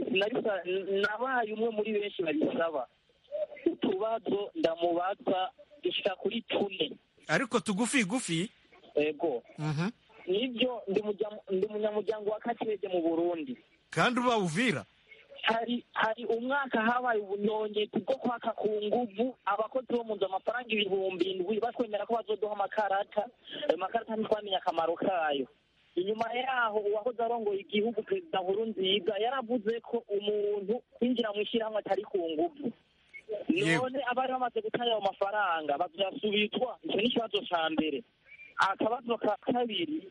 Nabaye umwe muri benshi babisaba. Utubazo ndamubaza dushika kuri 4. Ariko tugufi. Ego. Nibyo, ndi munyamuryango wa Katede mu Burundi. Kandi uba Uvira? Hari umwaka habaye ubunyonge bwo kwaka ku nguvu abakozi bo mu nzu amafaranga 7,000 batwemera ko bazoduha amakarata ntitwamenya akamaro kayo. Inyuma yaho uwahoze arongoye igihugu Perezida Nkurunziza yaravuze ko umuntu kwinjira mu ishyirahamwe atari ku nguvu. None abari bamaze gutanga ayo mafaranga bavyasubitwa. Icyo ni ikibazo ca mbere. Akabazo ka kabiri,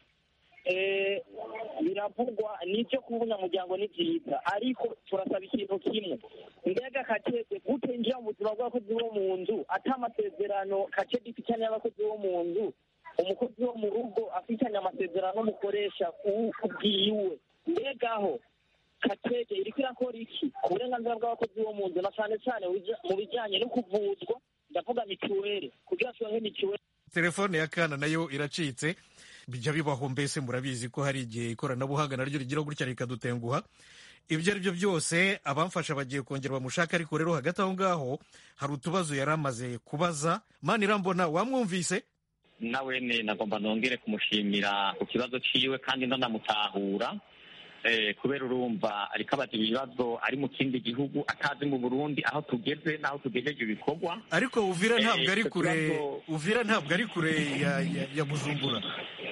biravugwa n'ibyo kuba umunyamuryango ni byiza, ariko turasaba ikintu kimwe. Mbega Katede gute injira mu buzima bw'abakozi bo mu nzu ata amasezerano Katede ifitanye n'abakozi bo mu nzu, umukozi wo mu rugo afitanye amasezerano n'umukoresha ubwiwe. Mbegaho Katede iriko irakora iki ku burenganzira bw'abakozi bo mu nzu, na cyane cyane mu bijyanye no kuvuzwa, ndavuga mituweli, kugira turonke mituweli. Telefone ya Kana nayo iracitse. Bijya bibaho, mbese murabizi ko hari igihe ikoranabuhanga naryo rigira gutya rikadutenguha. ibyo ari byo byose abamfasha bagiye kongera bamushaka, ariko rero hagati aho ngaho hari utubazo yari amaze kubaza. Manirambona wamwumvise? nawe nagomba nongere kumushimira ku kibazo ciwe kandi ndanamutahura kubera urumva ariko abaza ibibazo ari mu kindi gihugu atazi mu Burundi aho tugeze n'aho tugejeje ibikorwa. Ariko Uvira ntabwo ari kure, Uvira ntabwo ari kure ya Bujumbura.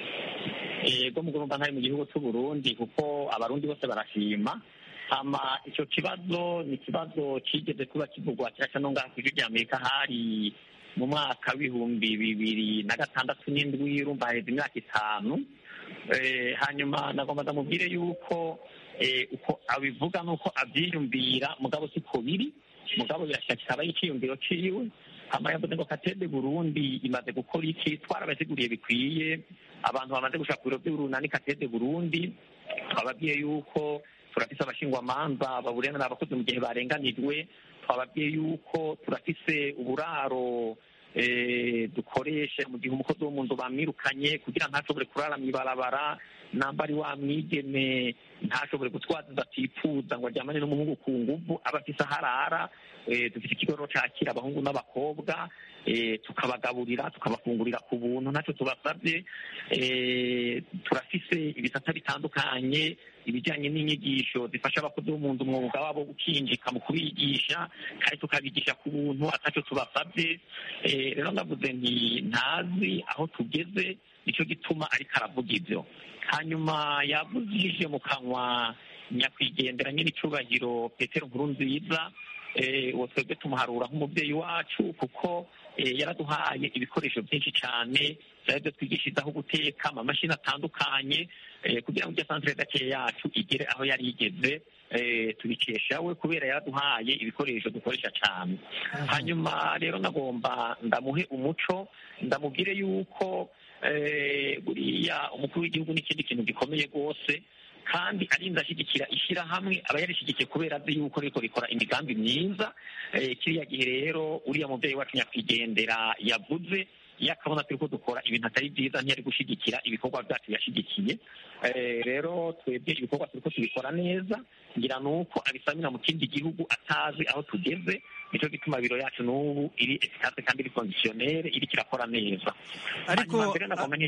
Yego mugomba ntari mu gihugu cy'u Burundi kuko abarundi bose barashima. Hama ico kibazo ni kibazo kigeze kuba kivugwa kiraca no ngaha kw'ijwi ry'Amerika hari mu mwaka w'ibihumbi 2006 n'indwi, urumva haheze imyaka 5. Hanyuma nagomba ndamubwire yuko uko abivuga nuko abyiyumvira mugabo siko biri, mugabo birashaka aba yiciyumviro ciwe. Hama yavuze ngo Katede Burundi imaze gukora iki, twarabasiguriye bikwiye, abantu bamaze gushaka ibiro by'urunani Katede Burundi, twababwiye yuko turafise abashingwamanza baburenganira abakozi mu gihe barenganijwe, twababwiye yuko turafise uburaro dukoresha mu gihe umukozi wo mu nzu bamwirukanye kugira ntashobore kurara mw'ibarabara, namba ari wa mwigeme ntashobore gutwaza atifuza ngo aryamane n'umuhungu ku nguvu, aba afise aharara. Dufite ikigo cakira abahungu n'abakobwa, tukabagaburira tukabafungurira ku buntu ntacyo tubasabye. Turafise ibisata bitandukanye ibijyanye n'inyigisho zifasha abakozi bo mu nzu umwuga wabo gukinjika mu kubigisha, kandi tukabigisha ku buntu atacyo tubasabye. Rero ndavuze nti ntazi aho tugeze, nicyo gituma ariko aravuga ibyo. Hanyuma yavugije mu kanwa nyakwigendera nyine icubahiro Petero Nkurunziza, uwo twebwe tumuharura nk'umubyeyi wacu kuko yaraduhaye ibikoresho byinshi cyane byari twigishirizaho guteka, amamashini atandukanye kugira ngo iryo santere gake yacu igere aho yari igeze. Tubikesha we kubera yaraduhaye ibikoresho dukoresha cyane. Hanyuma rero nagomba ndamuhe umuco, ndamubwire yuko buriya umukuru w'igihugu n'ikindi kintu gikomeye rwose, kandi arinda ashyigikira ishyirahamwe aba yarishyigikiye kubera azi yuko riko rikora imigambi myiza. Kiriya gihe rero uriya mubyeyi wacu nyakwigendera yavuze iyo akabona turiko dukora ibintu atari byiza ntiyari gushyigikira ibikorwa byacu yashyigikiye. Rero twebwe ibikorwa turiko tubikora neza, ngira nuko abisamira mu kindi gihugu atazi aho tugeze, nicyo gituma biro yacu n'ubu iri efficace kandi iri conditionnelle, iri kirakora neza. Ariko nagomba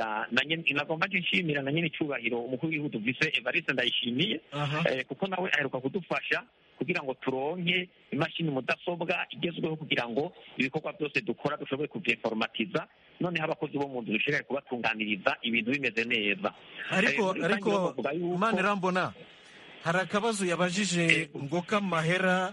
nshimira na nyine icubahiro umukuru w'igihugu Vice Evariste Ndayishimiye, kuko nawe aheruka kudufasha kugira ngo turonke imashini mudasobwa igezweho kugira ngo ibikorwa byose dukora dushobore kubyeformatiza, noneho abakozi bo mu nzu dushobore kubatunganiriza ibintu bimeze neza. Ariko Manirambona, hari akabazo yabajije ngo k'amahera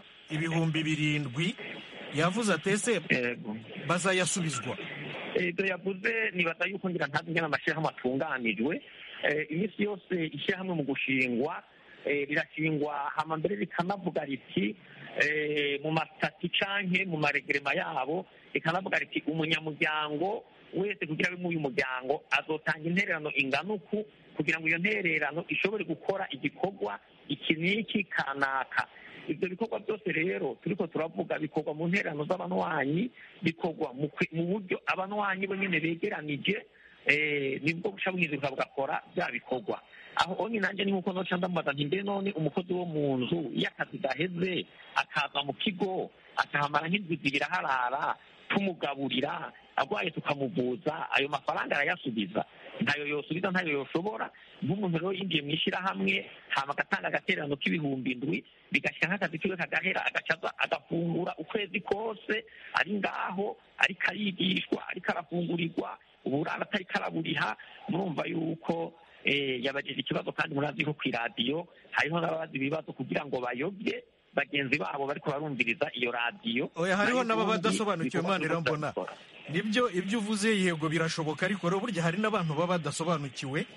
7,000 yavuze atese bazayasubizwa. Ibyo yavuze nibaza yuko ngira ntazi ngena amashyirahamwe atunganijwe. Iminsi yose ishyirahamwe mu gushingwa rirashingwa hama mbere rikanavuga riti mu masitati canke mu maregrema yabo rikanavuga riti umunyamuryango wese kugira abe muri uyu muryango azotanga intererano ingana uku kugira ngo iyo ntererano ishobore gukora igikorwa iki n'iki kanaka. Ibyo bikorwa byose rero turiko turavuga bikorwa mu ntererano z'abanywanyi, bikorwa mu buryo abanywanyi bo nyene begeranije, nibwo busha bwiza bugakora bya bikorwa. Aho oni nanje ni nkuko noca ndamubaza nti mbe none umukozi wo mu nzu iyo akazi gaheze akaza mu kigo akahamara nk'indwi zibiri aharara, tumugaburira, agwaye tukamuvuza, ayo mafaranga arayasubiza? Ntayo yosubiza, ntayo yoshobora. Nk'umuntu rero yinjiye mu ishyirahamwe hama agatanga agatererano k'7,000 bigashyira nk'akazi kiwe kagahera, agacaza agafungura ukwezi kose ari ngaho, ariko arigishwa, ariko arafungurirwa, uburara atari karaburiha. Murumva yuko yabagije ikibazo, kandi murazi ko kw'iradiyo hariho n'ababaza ibibazo kugira ngo bayobye bagenzi babo bariko barumviriza iyo radiyo. Oya, hariho n'ababa badasobanukiwe. Manirambona, nibyo ibyo uvuze, yego birashoboka, ariko rero burya hari n'abantu baba badasobanukiwe.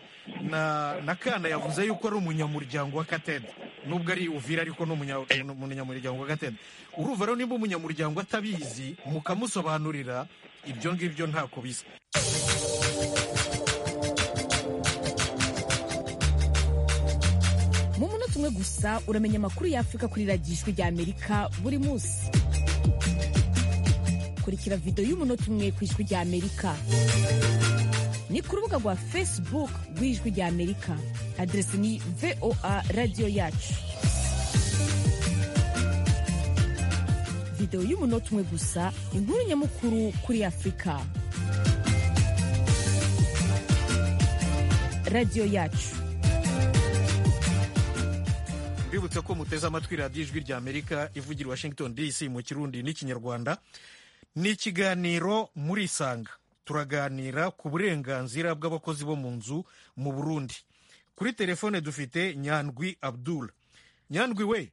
Na Kana yavuze yuko ari umunyamuryango wa Katede, nubwo ari Uvira ariko n'umunyamuryango wa Katede. Urumva rero nimba umunyamuryango atabizi mukamusobanurira, ibyo ngibyo ntako bisa. Mu munota umwe gusa uramenya amakuru y'Afurika kuri radiyo ijwi ry'Amerika buri munsi. Kurikira video y'umunota umwe ku ijwi ry'Amerika ni ku rubuga rwa Facebook rw'ijwi ry'Amerika, adresi ni VOA Radio yacu. videwo y'umunota umwe gusa inkuru nyamukuru kuri afurika. radiyo yacu. mbibutse ko muteze amatwi radiyo ijwi rya amerika ivugira Washington DC mu kirundi n'ikinyarwanda. ni ikiganiro muri isanga, turaganira ku burenganzira bw'abakozi bo mu nzu mu Burundi. Kuri telefone dufite Nyandwi Abdul. Nyandwi we,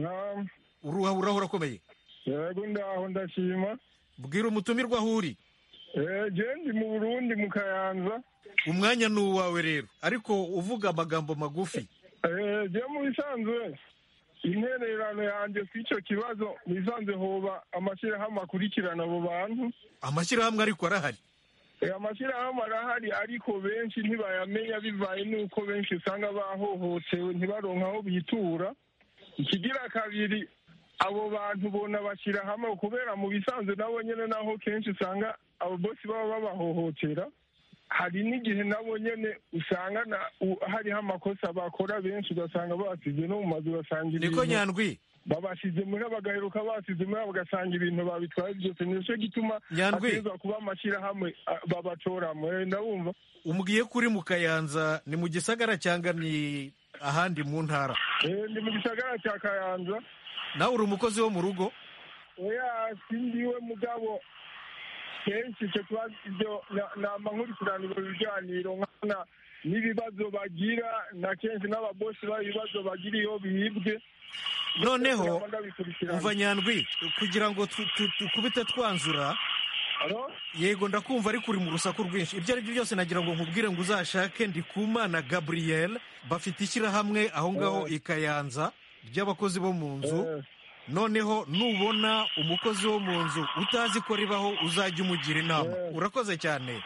uraho urakomeye? Yego ndaho ndashima. Bwira umutumirwa aho uri. Ndi mu Burundi mu Kayanza. Umwanya ni uwawe rero, ariko uvuga amagambo magufi. Je mu bisanzwe intererano yanjye kw'icyo kibazo bisanzwe hoba amashyirahamwe akurikirana abo bantu. Amashyirahamwe ariko arahari? Amashyirahamwe arahari, ariko benshi ntibayamenya bivaye n'uko benshi usanga bahohotewe ntibaronka aho bitura. Ikigira kabiri, abo bantu bona bashyira hamwe kubera mu bisanzwe nabo nyene naho kenshi usanga abo bosi baba babahohotera. Hari n'igihe nabo nyene usanga hariho amakosa bakora, benshi ugasanga basize no mu mazu basanga ibintu. Niko Nyandwi, babasize muri bagaheruka basize muri bagasanga ibintu babitwaye byose. Nico gituma hategerezwa kuba amashyirahamwe babatoramo. Ndabumva umbwiye kuri mu Kayanza, ni mu gisagara cyangwa ni ahandi mu ntara? Ndi mu gisagara cya Kayanza. Nawe uri umukozi wo mu rugo? Oya, sindiwe mugabo kenshi icyo kibazo ibyo nama nkurikiranira ibiganiro nkana n'ibibazo bagira, na kenshi n'ababosi b'ibibazo bagira iyo bibwe. Noneho umva Nyandwi, kugira ngo tukubite twanzura. Yego ndakumva, ariko uri mu rusaku rwinshi. Ibyo ari byo byose nagira ngo nkubwire ngo uzashake Ndikumana Gabriel, bafite ishyirahamwe aho ngaho i Kayanza ry'abakozi bo mu nzu. Noneho nubona umukozi wo mu nzu utazi ko ribaho uzajya umugira inama. Urakoze cyane.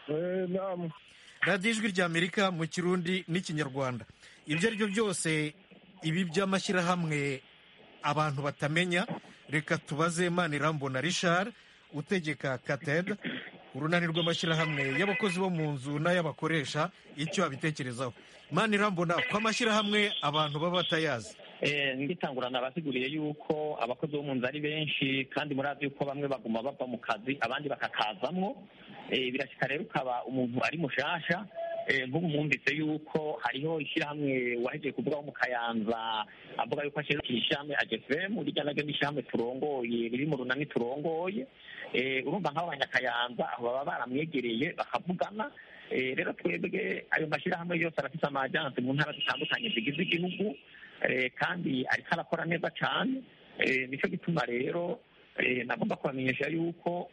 radiyo ijwi rya amerika mu kirundi n'ikinyarwanda. Ibyo ari byo byose ibi by'amashyirahamwe abantu batamenya, reka tubaze Manirambona Richard utegeka CATED, urunani rw'amashyirahamwe y'abakozi bo mu nzu n'ay'abakoresha, icyo abitekerezaho. Manirambona, ko amashyirahamwe abantu baba batayazi? ngitangurana abasiguriye yuko abakozi bo mu nzu ari benshi, kandi murazi yuko bamwe baguma bava mu kazi abandi bakakazamwo. Birashika rero ukaba umuntu ari mushasha, nk'ubu mwumvise yuko hariho ishyirahamwe wahejeje kuvuga mu Kayanza avuga yuko ashira ishyirahamwe AGFM, rijya naryo n'ishyirahamwe turongoye riri mu runani turongoye. Urumva nk'abanyakayanza aho baba baramwegereye bakavugana. Rero twebwe ayo mashyirahamwe yose arafite amajansi mu ntara zitandukanye zigize igihugu, kandi ariko arakora neza cyane. Nicyo gituma rero nagomba kubamenyesha yuko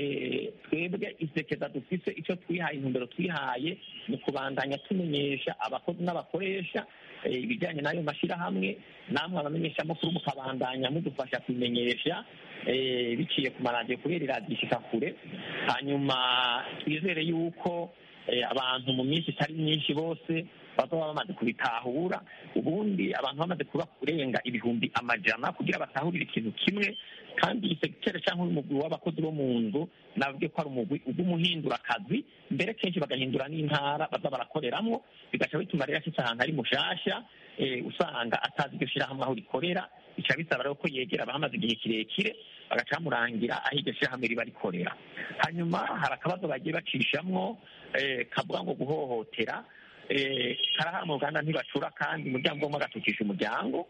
twebwe isekeza dufite icyo twihaye, intumbero twihaye ni ukubandanya tumenyesha abakozi n'abakoresha ibijyanye n'ayo mashyirahamwe. Namwe abamenyeshamakuru mukabandanya mudufasha kubimenyesha biciye ku maradiyo kubera iradiyo ishika kure. Hanyuma twizere yuko abantu mu minsi itari myinshi bose bazaba bamaze kubitahura. Ubundi abantu bamaze kuba kurenga ibihumbi amajana kugira batahurire ikintu kimwe, kandi isekiteri cyangwa umugwi w'abakozi bo mu nzu navuge ko ari umugwi ugumuhindurakazi, mbere kenshi bagahindura n'intara baza barakoreramwo, bigaca bituma rero ashitse ahantu ari mushasha usanga atazi iryo shyirahamwe aho rikorera. Bica bisaba rero ko yegera abahamaze igihe kirekire bagaca bamurangira aho iryo shyirahamwe riba rikorera. Hanyuma hari akabazo bagiye bacishamwo kavuga ngo guhohotera. Karahara mu Uganda ntibacura, kandi umuryango umwe agatukisha umuryango.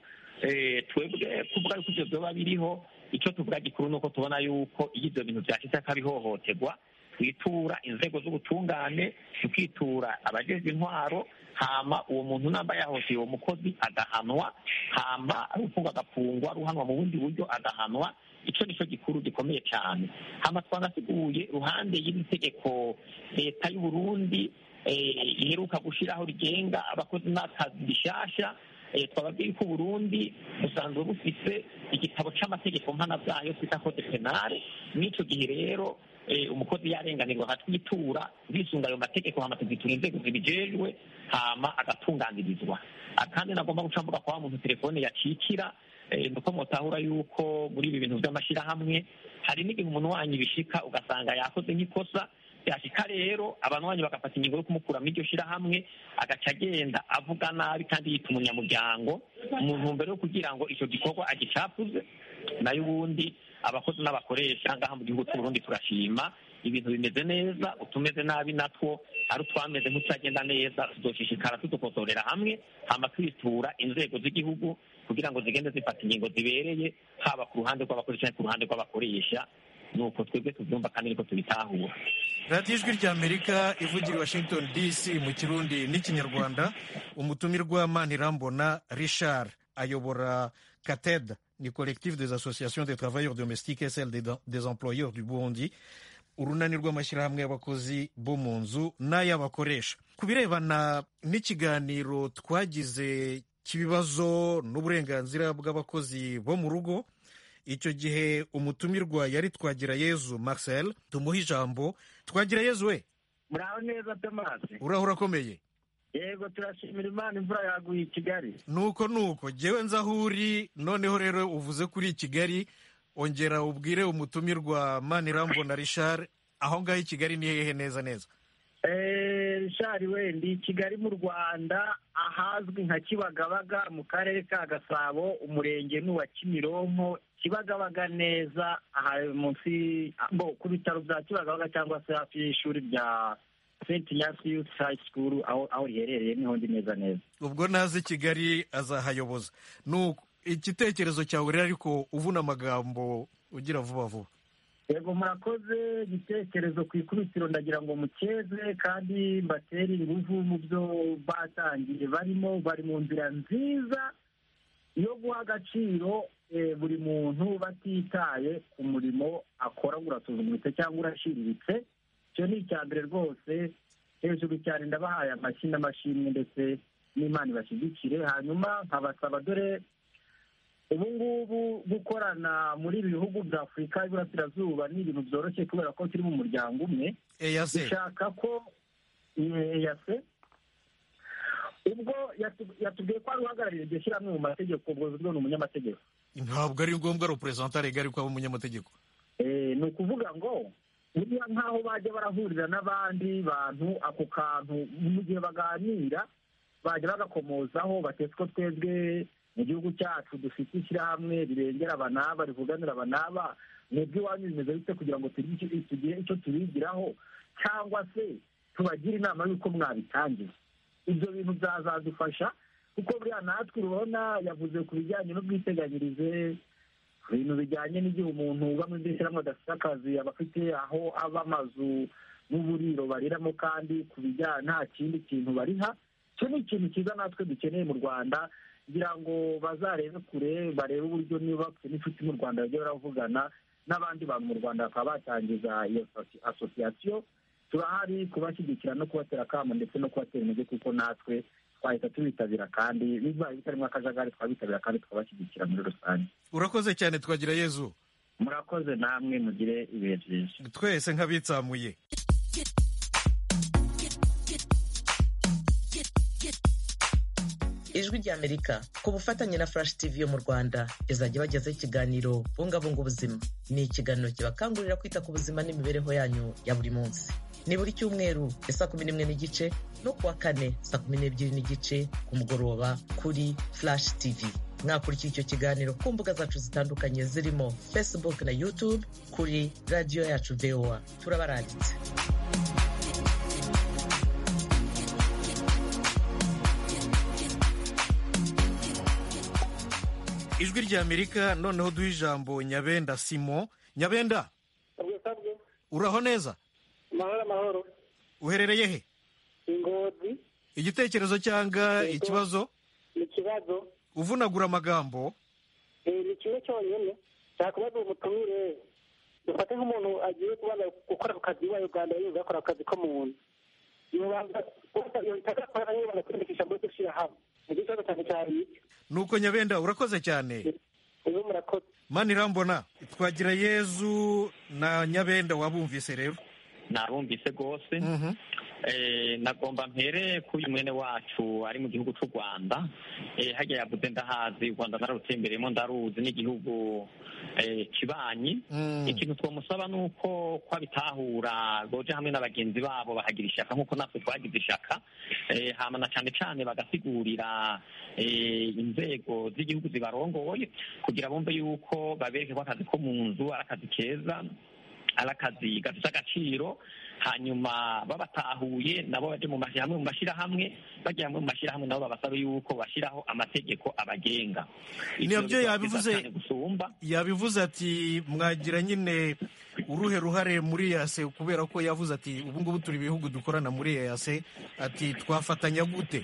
Twebwe kuvuga yuko ibyo byoba biriho, icyo tuvuga gikuru ni uko tubona yuko iyo ibyo bintu byashitse akabihohoterwa, twitura inzego z'ubutungane, tukitura abajejwe intwaro, hama uwo muntu namba yahohoteye uwo mukozi agahanwa, hama arufungwa agafungwa, ruhanwa mu bundi buryo agahanwa. Icyo nicyo gikuru gikomeye cyane. Hama twanasiguye ruhande y'iri tegeko leta y'u Burundi iheruka gushiraho rigenga abakozi n'akazi bishasha. Twababwiye ko Burundi busanzwe bufise igitabo c'amategeko mpana bwayo twita code penale. N'ico gihe rero umukozi yarenganirwa akatwitura bisunga ayo mategeko, hama tugitura inzego zibijejwe, hama agatunganirizwa. Kandi nagomba guca mvuga kwa muntu telefone yacikira, nuko mutahura yuko muri ibi bintu by'amashyirahamwe hari n'igihe umuntu wanyu bishika ugasanga yakoze nk'ikosa, yashika rero abantu banyu bagafata ingingo yo kumukura muri iryo shyirahamwe, agaca agenda avuga nabi kandi yita umunyamuryango mu ntumbero yo kugira ngo icyo gikorwa agicapuze. nayo ubundi abakozi n'abakoresha ngaha mu gihugu cy'uburundi turashima ibintu bimeze neza, utumeze nabi natwo ari utwameze nk'utagenda neza tuzoshishikara tudukosorera hamwe hama twitura inzego z'igihugu kugira ngo zigende zifata ingingo zibereye haba ku ruhande rw'abakoresha ku ruhande rw'abakoresha, nuko twebwe tubyumva kandi niko tubitahura. radiyo ijwi ry'amerika ivugira i Washington DC mu kirundi n'ikinyarwanda. umutumirwa Manirambona Richard ayobora CATED, ni collectif des associations des travailleurs domestiques et celle des employeurs du Burundi, urunani rw'amashyirahamwe y'abakozi bo mu nzu n'ay'abakoresha. ku birebana n'ikiganiro twagize cy'ibibazo n'uburenganzira bw'abakozi bo mu rugo, icyo gihe umutumirwa yari Twagirayezu Marcel. tumuhe ijambo. Twagirayezu we, muraho neza Tomasi? uraho urakomeye? yego turashimira Imana, imvura yaguye i Kigali. nuko jyewe nzi aho uri, noneho rero uvuze kuri Kigali, ongera ubwire umutumirwa Manirambona Richard aho ngaho i Kigali ni hehe neza neza? Richard we, ndi i Kigali mu Rwanda, ahazwi nka Kibagabaga mu karere ka Gasabo, umurenge n'uwa Kimironko. Kibagabaga neza aha munsi ku bitaro bya Kibagabaga cyangwa se hafi y'ishuri rya St. Ignatius High School, aho riherereye niho ndi neza. ubwo nazi Kigali azahayoboza. nuko igitekerezo cyawe rero, ariko uvuna amagambo ugira vuba vuba. yego murakoze. igitekerezo ku ikubitiro ndagira ngo mukeze kandi mbatere ingufu mu byo batangiye barimo, bari mu nzira nziza yo guha agaciro buri muntu batitaye ku murimo akora, ngo urasuzuguritse cyangwa urashiriritse. icyo ni icya mbere rwose, hejuru cyane ndabahaye amashyi n'amashimwe, ndetse n'Imana ibashyigikire. hanyuma nkabasaba, dore ubu ngubu gukorana muri ibi bihugu bya Afurika y'Iburasirazuba ni ibintu byoroshye kubera ko turi mu muryango umwe. dushaka ko EAC ubwo yatubwiye ko ari uhagarariye iryo shyirahamwe mu mategeko, ubwo ni umunyamategeko. ntabwo ari ngombwa reperezanta regari ko aba umunyamategeko. ni ukuvuga ngo buriya nk'aho bajya barahurira n'abandi bantu, ako kantu mu gihe baganira bajya bagakomozaho, batetse ko twebwe mu gihugu cyacu dufite ishyirahamwe rirengera aba n'aba, rivuganira aba n'aba, mwebwe iwanyu bimeze bite, kugira ngo tugire icyo tubigiraho, cyangwa se tubagire inama y'uko mwabitangiza. ibyo bintu byazadufasha, kuko buriya natwe urabona yavuze ku bijyanye n'ubwiteganyirize, ibintu bijyanye n'igihe umuntu uba muri shyirahamwe adafite akazi, aba afite aho aba, amazu n'uburiro bariramo, kandi ku bijyanye nta kindi kintu bariha. icyo ni ikintu cyiza natwe dukeneye mu Rwanda, kugira ngo bazarebe kure, barebe uburyo niba bafite n'inshuti mu Rwanda bajya baravugana n'abandi bantu mu Rwanda, bakaba batangiza iyo asosiyasiyo. turahari kubashyigikira no kubatera akamo ndetse no kubatera intege, kuko natwe twahita tubitabira, kandi bibaye bitarimo akajagari twabitabira kandi tukabashyigikira muri rusange. urakoze cyane Twagirayezu. murakoze namwe, mugire ibihe byiza. twese nk'abitsamuye. ijwi ry'Amerika ku bufatanye na Flash TV yo mu Rwanda izajya bagezaho ikiganiro bungabunga ubuzima. ni ikiganiro kibakangurira kwita ku buzima n'imibereho yanyu ya buri munsi. ni buri cyumweru saa 11:30 no kuwa kane saa 12:30 ku mugoroba kuri Flash TV. mwakurikira icyo kiganiro ku mbuga zacu zitandukanye zirimo Facebook na YouTube kuri radiyo yacu VOA. turabaranditse. ijwi ry'Amerika. noneho duha ijambo Nyabenda Simon. Nyabenda, uraho neza? amahoro. uherereye he? Ingozi. igitekerezo cyangwa ikibazo? ni ikibazo. uvunagura amagambo. ni kimwe cyonyine cyakubaza umutumire. dufate nk'umuntu agiye kubanza gukora ku kazi iwawe Uganda, yumva akora akazi ko mu nzu, yobanza agakora yibanda kwiyandikisha muri dushyira hamwe. ni ikibazo cyane cyane iki. nuko Nyabenda, urakoze cyane. ubu murakoze. Manirambona, Twagirayezu na Nyabenda wabumvise rero? nabumvise rwose. nagomba mpere kuri uyu mwene wacu ari mu gihugu cy'u Rwanda. Hajya yavuze ndahazi, u Rwanda nararutsembereyemo ndaruzi, n'igihugu kibanyi. Ikintu twamusaba ni uko abitahura boje hamwe na bagenzi babo bahagira ishaka nk'uko natwe twagize ishaka, hama na cyane cyane bagasigurira inzego z'igihugu zibarongoye kugira bumve yuko babereke ko akazi ko mu nzu ari akazi keza, ari akazi gafite agaciro. Hanyuma babatahuye nabo baje mu mashyirahamwe, bagiye hamwe mu mashyirahamwe nabo babasaba yuko bashyiraho amategeko abagenga. Nibyo yabivuze ati mwagira nyine uruhe ruhare muri EAC, kubera ko yavuze ati ubu ngubu turi ibihugu dukorana muri EAC, ati twafatanya gute?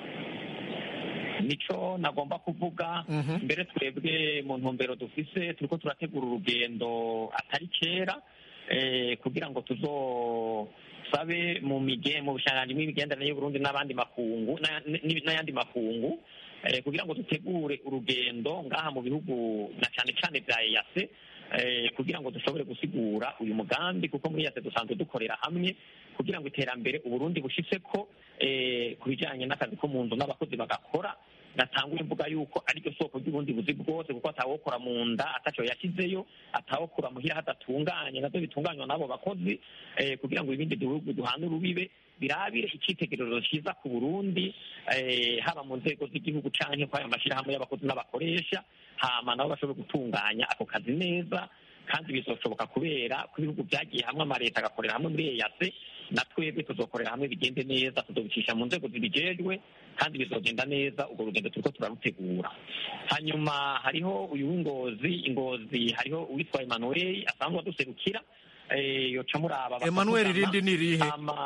Nico nagomba kuvuga. Mbere twebwe mu ntumbero dufise turiko turategura urugendo atari kera, kugira ngo tuzosabe mu bushanganji bw'imigenderanire y'Uburundi n'abandi makungu n'ayandi makungu, kugira ngo dutegure urugendo ngaha mu bihugu na cyane cyane bya EAC, kugira ngo dushobore gusigura uyu mugambi, kuko muri EAC dusanzwe dukorera hamwe kugira ngo iterambere Uburundi bushitse ko ku bijyanye n'akazi ko mu nzu n'abakozi bagakora. Natangura imvuga yuko ariryo soko ry'ubundi buzi bwose, kuko atawokora mu nda ataco yashyizeyo, atawokora muhira hadatunganye, navyo bitunganywa n'abo bakozi, kugira ngo ibindi bihugu duhana urubibe birabire icyitegererezo cyiza ku Burundi, haba mu nzego z'igihugu canke kwa amashyirahamwe y'abakozi n'abakoresha, hama nabo bashobora gutunganya ako kazi neza. Kandi bizoshoboka kubera ko ibihugu byagiye hamwe, amaleta agakorera hamwe muri EAC, na twebwe tuzokorera hamwe bigende neza, tuzobicisha mu nzego zibijejwe kandi bizogenda neza. Ubwo rugendo turiko turarutegura. Hanyuma hariho uyu w'Ingozi, hariho uwitwa Emmanuel asanzwe aduserukira, yoca muraba Emmanuel irindi ni rihe?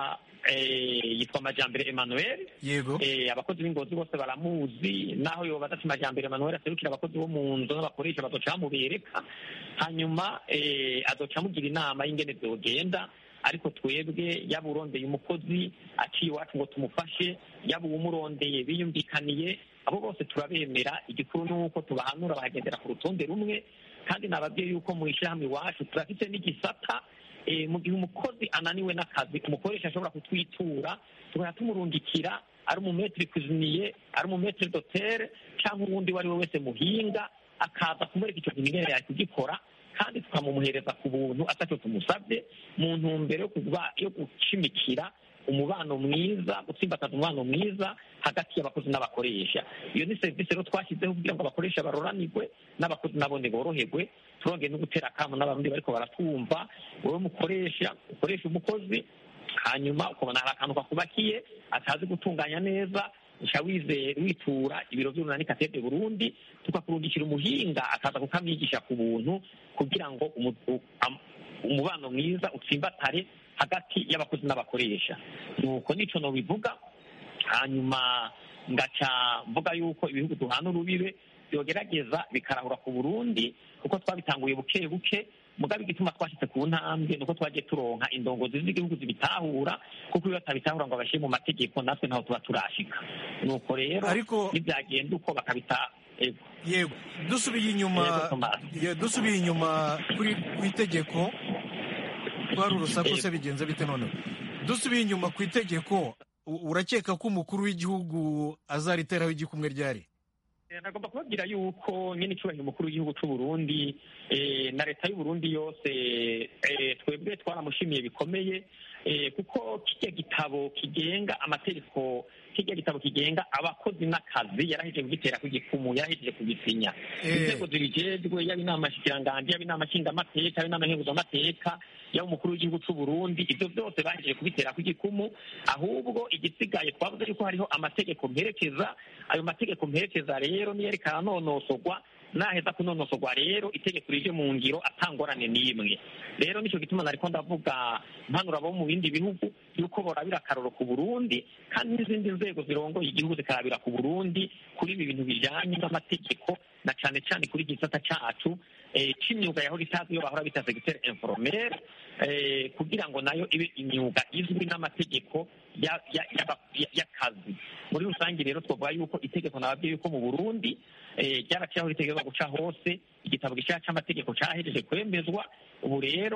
Yitwa Majambere Emmanuel. Yego. Abakozi b'Ingozi bose baramuzi, naho yoba adati Majambere Emmanuel aserukira abakozi bo mu nzu n'abakoresha, bazoca bamubereka, hanyuma azoca amugira inama y'ingene vyogenda. Ariko twebwe yaba urondeye umukozi aciye iwacu ngo tumufashe, yaba uwumurondeye biyumvikaniye, abo bose turabemera. Igikuru ni uko tubahanura bahagendera ku rutonde rumwe, kandi nababwiye yuko mu ishyirahamwe iwacu turafite n'igisata, mu gihe umukozi ananiwe n'akazi umukoresha ashobora kutwitura, tugahita tumurungikira, ari umumetri cuisinier, ari umumetri dotere, cyangwa uwundi uwo ari we wese muhinga, akaza kumwereka icyo kintu ingene yakugikora, kandi tukamumuhereza ku buntu atacyo tumusabye, mu ntumbero yo gushimikira umubano mwiza, gutsimbataza umubano mwiza hagati y'abakozi n'abakoresha. Iyo ni serivisi rero twashyizeho kugira ngo abakoresha baroranirwe n'abakozi nabone boroherwe. Turongeye no gutera akamu n'abandi bariko baratwumva, wowe mukoresha ukoresha umukozi, hanyuma ukabona hari akantu kakubakiye atazi gutunganya neza, uca witura ibiro by'urunani Katede Burundi, tukakurungikira umuhinga akaza kukamwigisha ku buntu, kugira ngo umubano mwiza utsimbatare hagati y'abakozi n'abakoresha. Nuko nico no bivuga. Hanyuma ngaca mvuga yuko ibihugu duhana urubibe byogerageza bikarahura ku Burundi, kuko twabitanguye buke buke, mugabe igituma twashitse ku ntambwe nuko twagiye turonka indongozi z'igihugu zibitahura, kuko iyo batabitahura ngo bashyire mu mategeko natwe ntaho tuba turashika. Nuko rero nibyagenda uko bakabita. Yego, dusubiye inyuma kuri itegeko, twari urusaku se bigenze bite none? Dusubiye inyuma ku itegeko, urakeka ko umukuru w'igihugu azariteraho igikumwe ryari? Nagomba kubabwira yuko nyine icyubahiro umukuru w'igihugu cy'u Burundi na leta y'u Burundi yose, twebwe twaramushimiye bikomeye, kuko kijya gitabo kigenga amategeko, kijya gitabo kigenga abakozi n'akazi yarahejeje kugitera ku gikumu, yarahejeje kugisinya. Inzego zibijejwe, yaba inama nshikiranganji, yaba inama nshingamateka, yaba inama nkenguzamateka, yaba umukuru w'igihugu cy'u Burundi, ibyo byose bahejeje kubitera ku gikumu. Ahubwo igisigaye twavuze yuko hariho amategeko mperekeza. Ayo mategeko mperekeza rero niyo ariko aranonosorwa, naheza kunonosorwa rero itegeko rije mu ngiro atangorane n'imwe. Rero nicyo gituma nariko ndavuga mpanura abo mu bindi bihugu yuko borabira akaroro ku Burundi, kandi n'izindi nzego zirongoye igihugu zikarabira ku Burundi kuri ibi bintu bijanye n'amategeko, na cane cane kuri gisata cacu c'imyuga yahora itazwi, iyo bahora bita secteur informel, kugira ngo nayo ibe imyuga izwi n'amategeko y'akazi. Muri rusange rero twavuga yuko itegeko nababwiye yuko mu Burundi ryaraciyeho ritegerezwa guca hose, igitabo gishya c'amategeko cahejeje kwemezwa. Ubu rero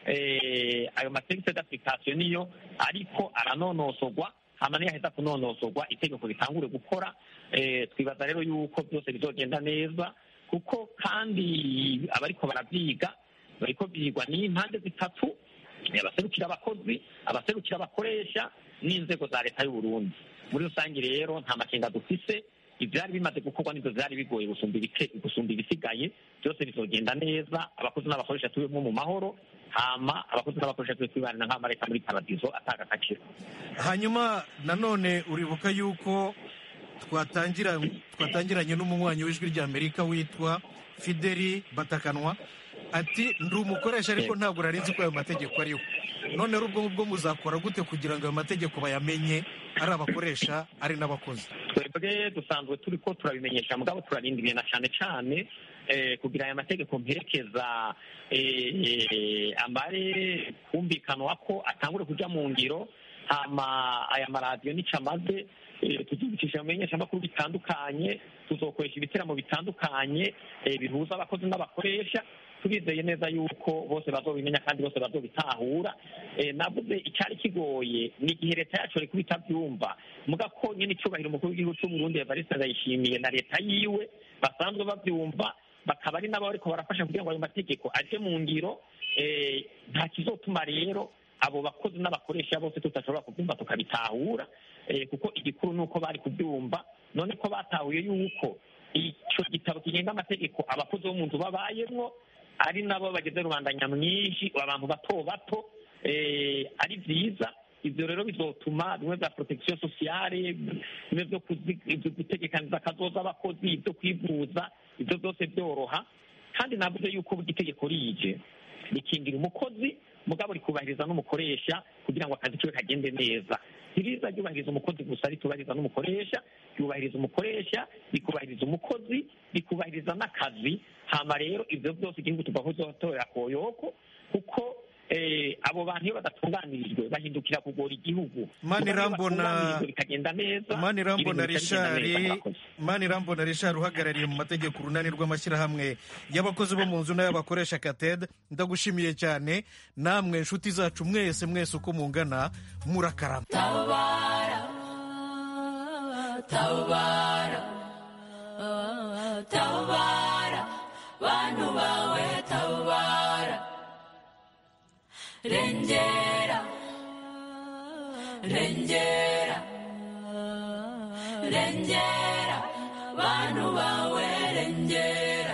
ayo mategeko d'application niyo ariko aranonosorwa hama niyo aheza kunonosorwa itegeko ritangure gukora. Twibaza rero yuko byose bizogenda neza kuko kandi abariko baravyiga bariko vyigwa n'impande zitatu, abaserukira abakozi, abaserukira abakoresha n'inzego za leta y'u Burundi. Muri rusange rero nta makenga dufise, ivyari bimaze gukorwa n'ivyo vyari bigoye gusumba ibisigaye, byose bizogenda neza, abakozi n'abakoresha tubemwo mu mahoro, hama abakozi n'abakoresha tube twibanira nk'amareta muri paradizo atagakaciro. Hanyuma nanone uribuka yuko twatangiranye n'umunywanyi w'ijwi ry'Amerika witwa Fideli Batakanwa ati ndi umukoresha ariko ntabwo narinzi ko ayo mategeko ariho. None ubwo muzakora gute kugira ngo ayo mategeko bayamenye ari abakoresha ari n'abakozi? Twebwe dusanzwe turiko turabimenyesha mugabo turarindiriye na cane kugira aya mategeko mperekeza amare kumvikanwa ko atangure kuja mu ngiro, hama aya maradiyo nicamaze tuzubicisha mumenyesha amakuru bitandukanye, tuzokoresha ibiteramo bitandukanye bihuza abakozi n'abakoresha, tubizeye neza yuko bose bazobimenya kandi bose bazobitahura. Navuze icyari kigoye ni igihe leta yacu ariko bitabyumva muga ko nyine icyubahiro umukuru w'igihugu cy'u Burundi Evariste Ndayishimiye na leta yiwe basanzwe babyumva, bakaba ari nabo ariko barafasha kugira ngo ayo mategeko aje mu ngiro. Nta kizotuma rero abo bakozi n'abakoresha bose tutashobora kubyumva tukabitahura, kuko igikuru ni uko bari kubyumva. None ko batahuye yuko icyo gitabo kigenga amategeko abakozi bo mu nzu babayemwo ari nabo bageze rubanda nyamwinshi, abantu bato bato, ari vyiza. Ivyo rero bizotuma bimwe vya protection sociale, bimwe vyo gutegekaniza akazoza abakozi, ibyo kwivuza, ivyo byose byoroha. Kandi navuze yuko itegeko rije rikingira umukozi mugabo rikubahiriza n'umukoresha kugira ngo akazi kiwe kagende neza. Ntiriza ryubahiriza umukozi gusa, ritubahiriza n'umukoresha, ryubahiriza umukoresha, rikubahiriza umukozi, rikubahiriza n'akazi. Hama rero ivyo byose igihugu tugahozotorera koyoko kuko abo bantu iyo badatunganirijwe bahindukira kugora igihugu. Manirambona Richard uhagarariye mu mategeko urunani rw'amashyirahamwe y'abakozi bo mu nzu n'ay'abakoresha CATED, ndagushimiye cyane. Namwe inshuti zacu mwese uko mungana murakarama. Tabara tabara tabara bantu bawe tabara, rengera rengera rengera bantu bawe rengera.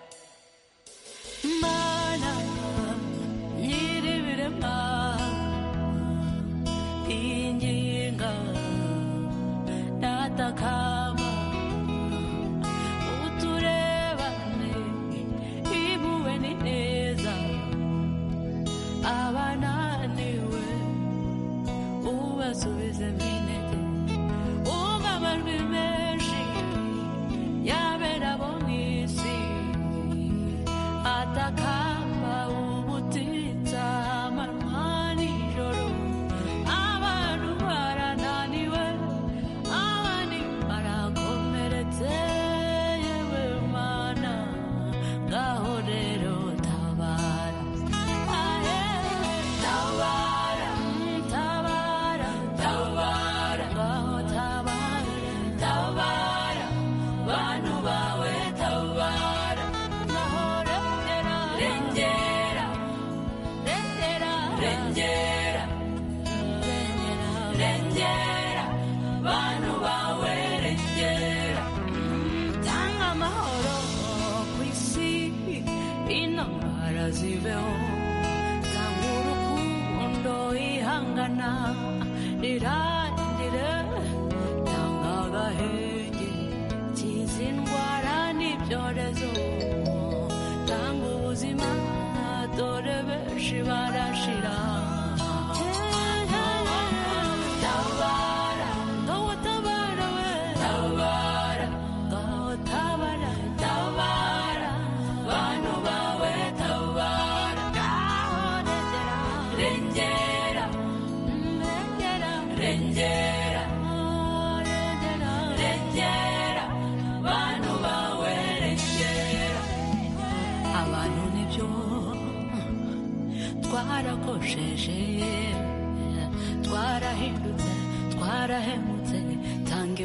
Mana nyiribirema inginga natakama uturebane ibuwe ni neza, abananiwe ubasubize minete, amajwi menshi yabera bo mw'isi atakamba ubutitsa amanywa nijoro, abantu barananiwe abandi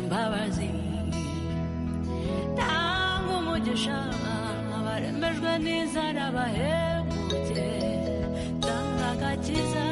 imbabazi tanga umugisha abaremejwe n'inzara bahebuje tanga agakiza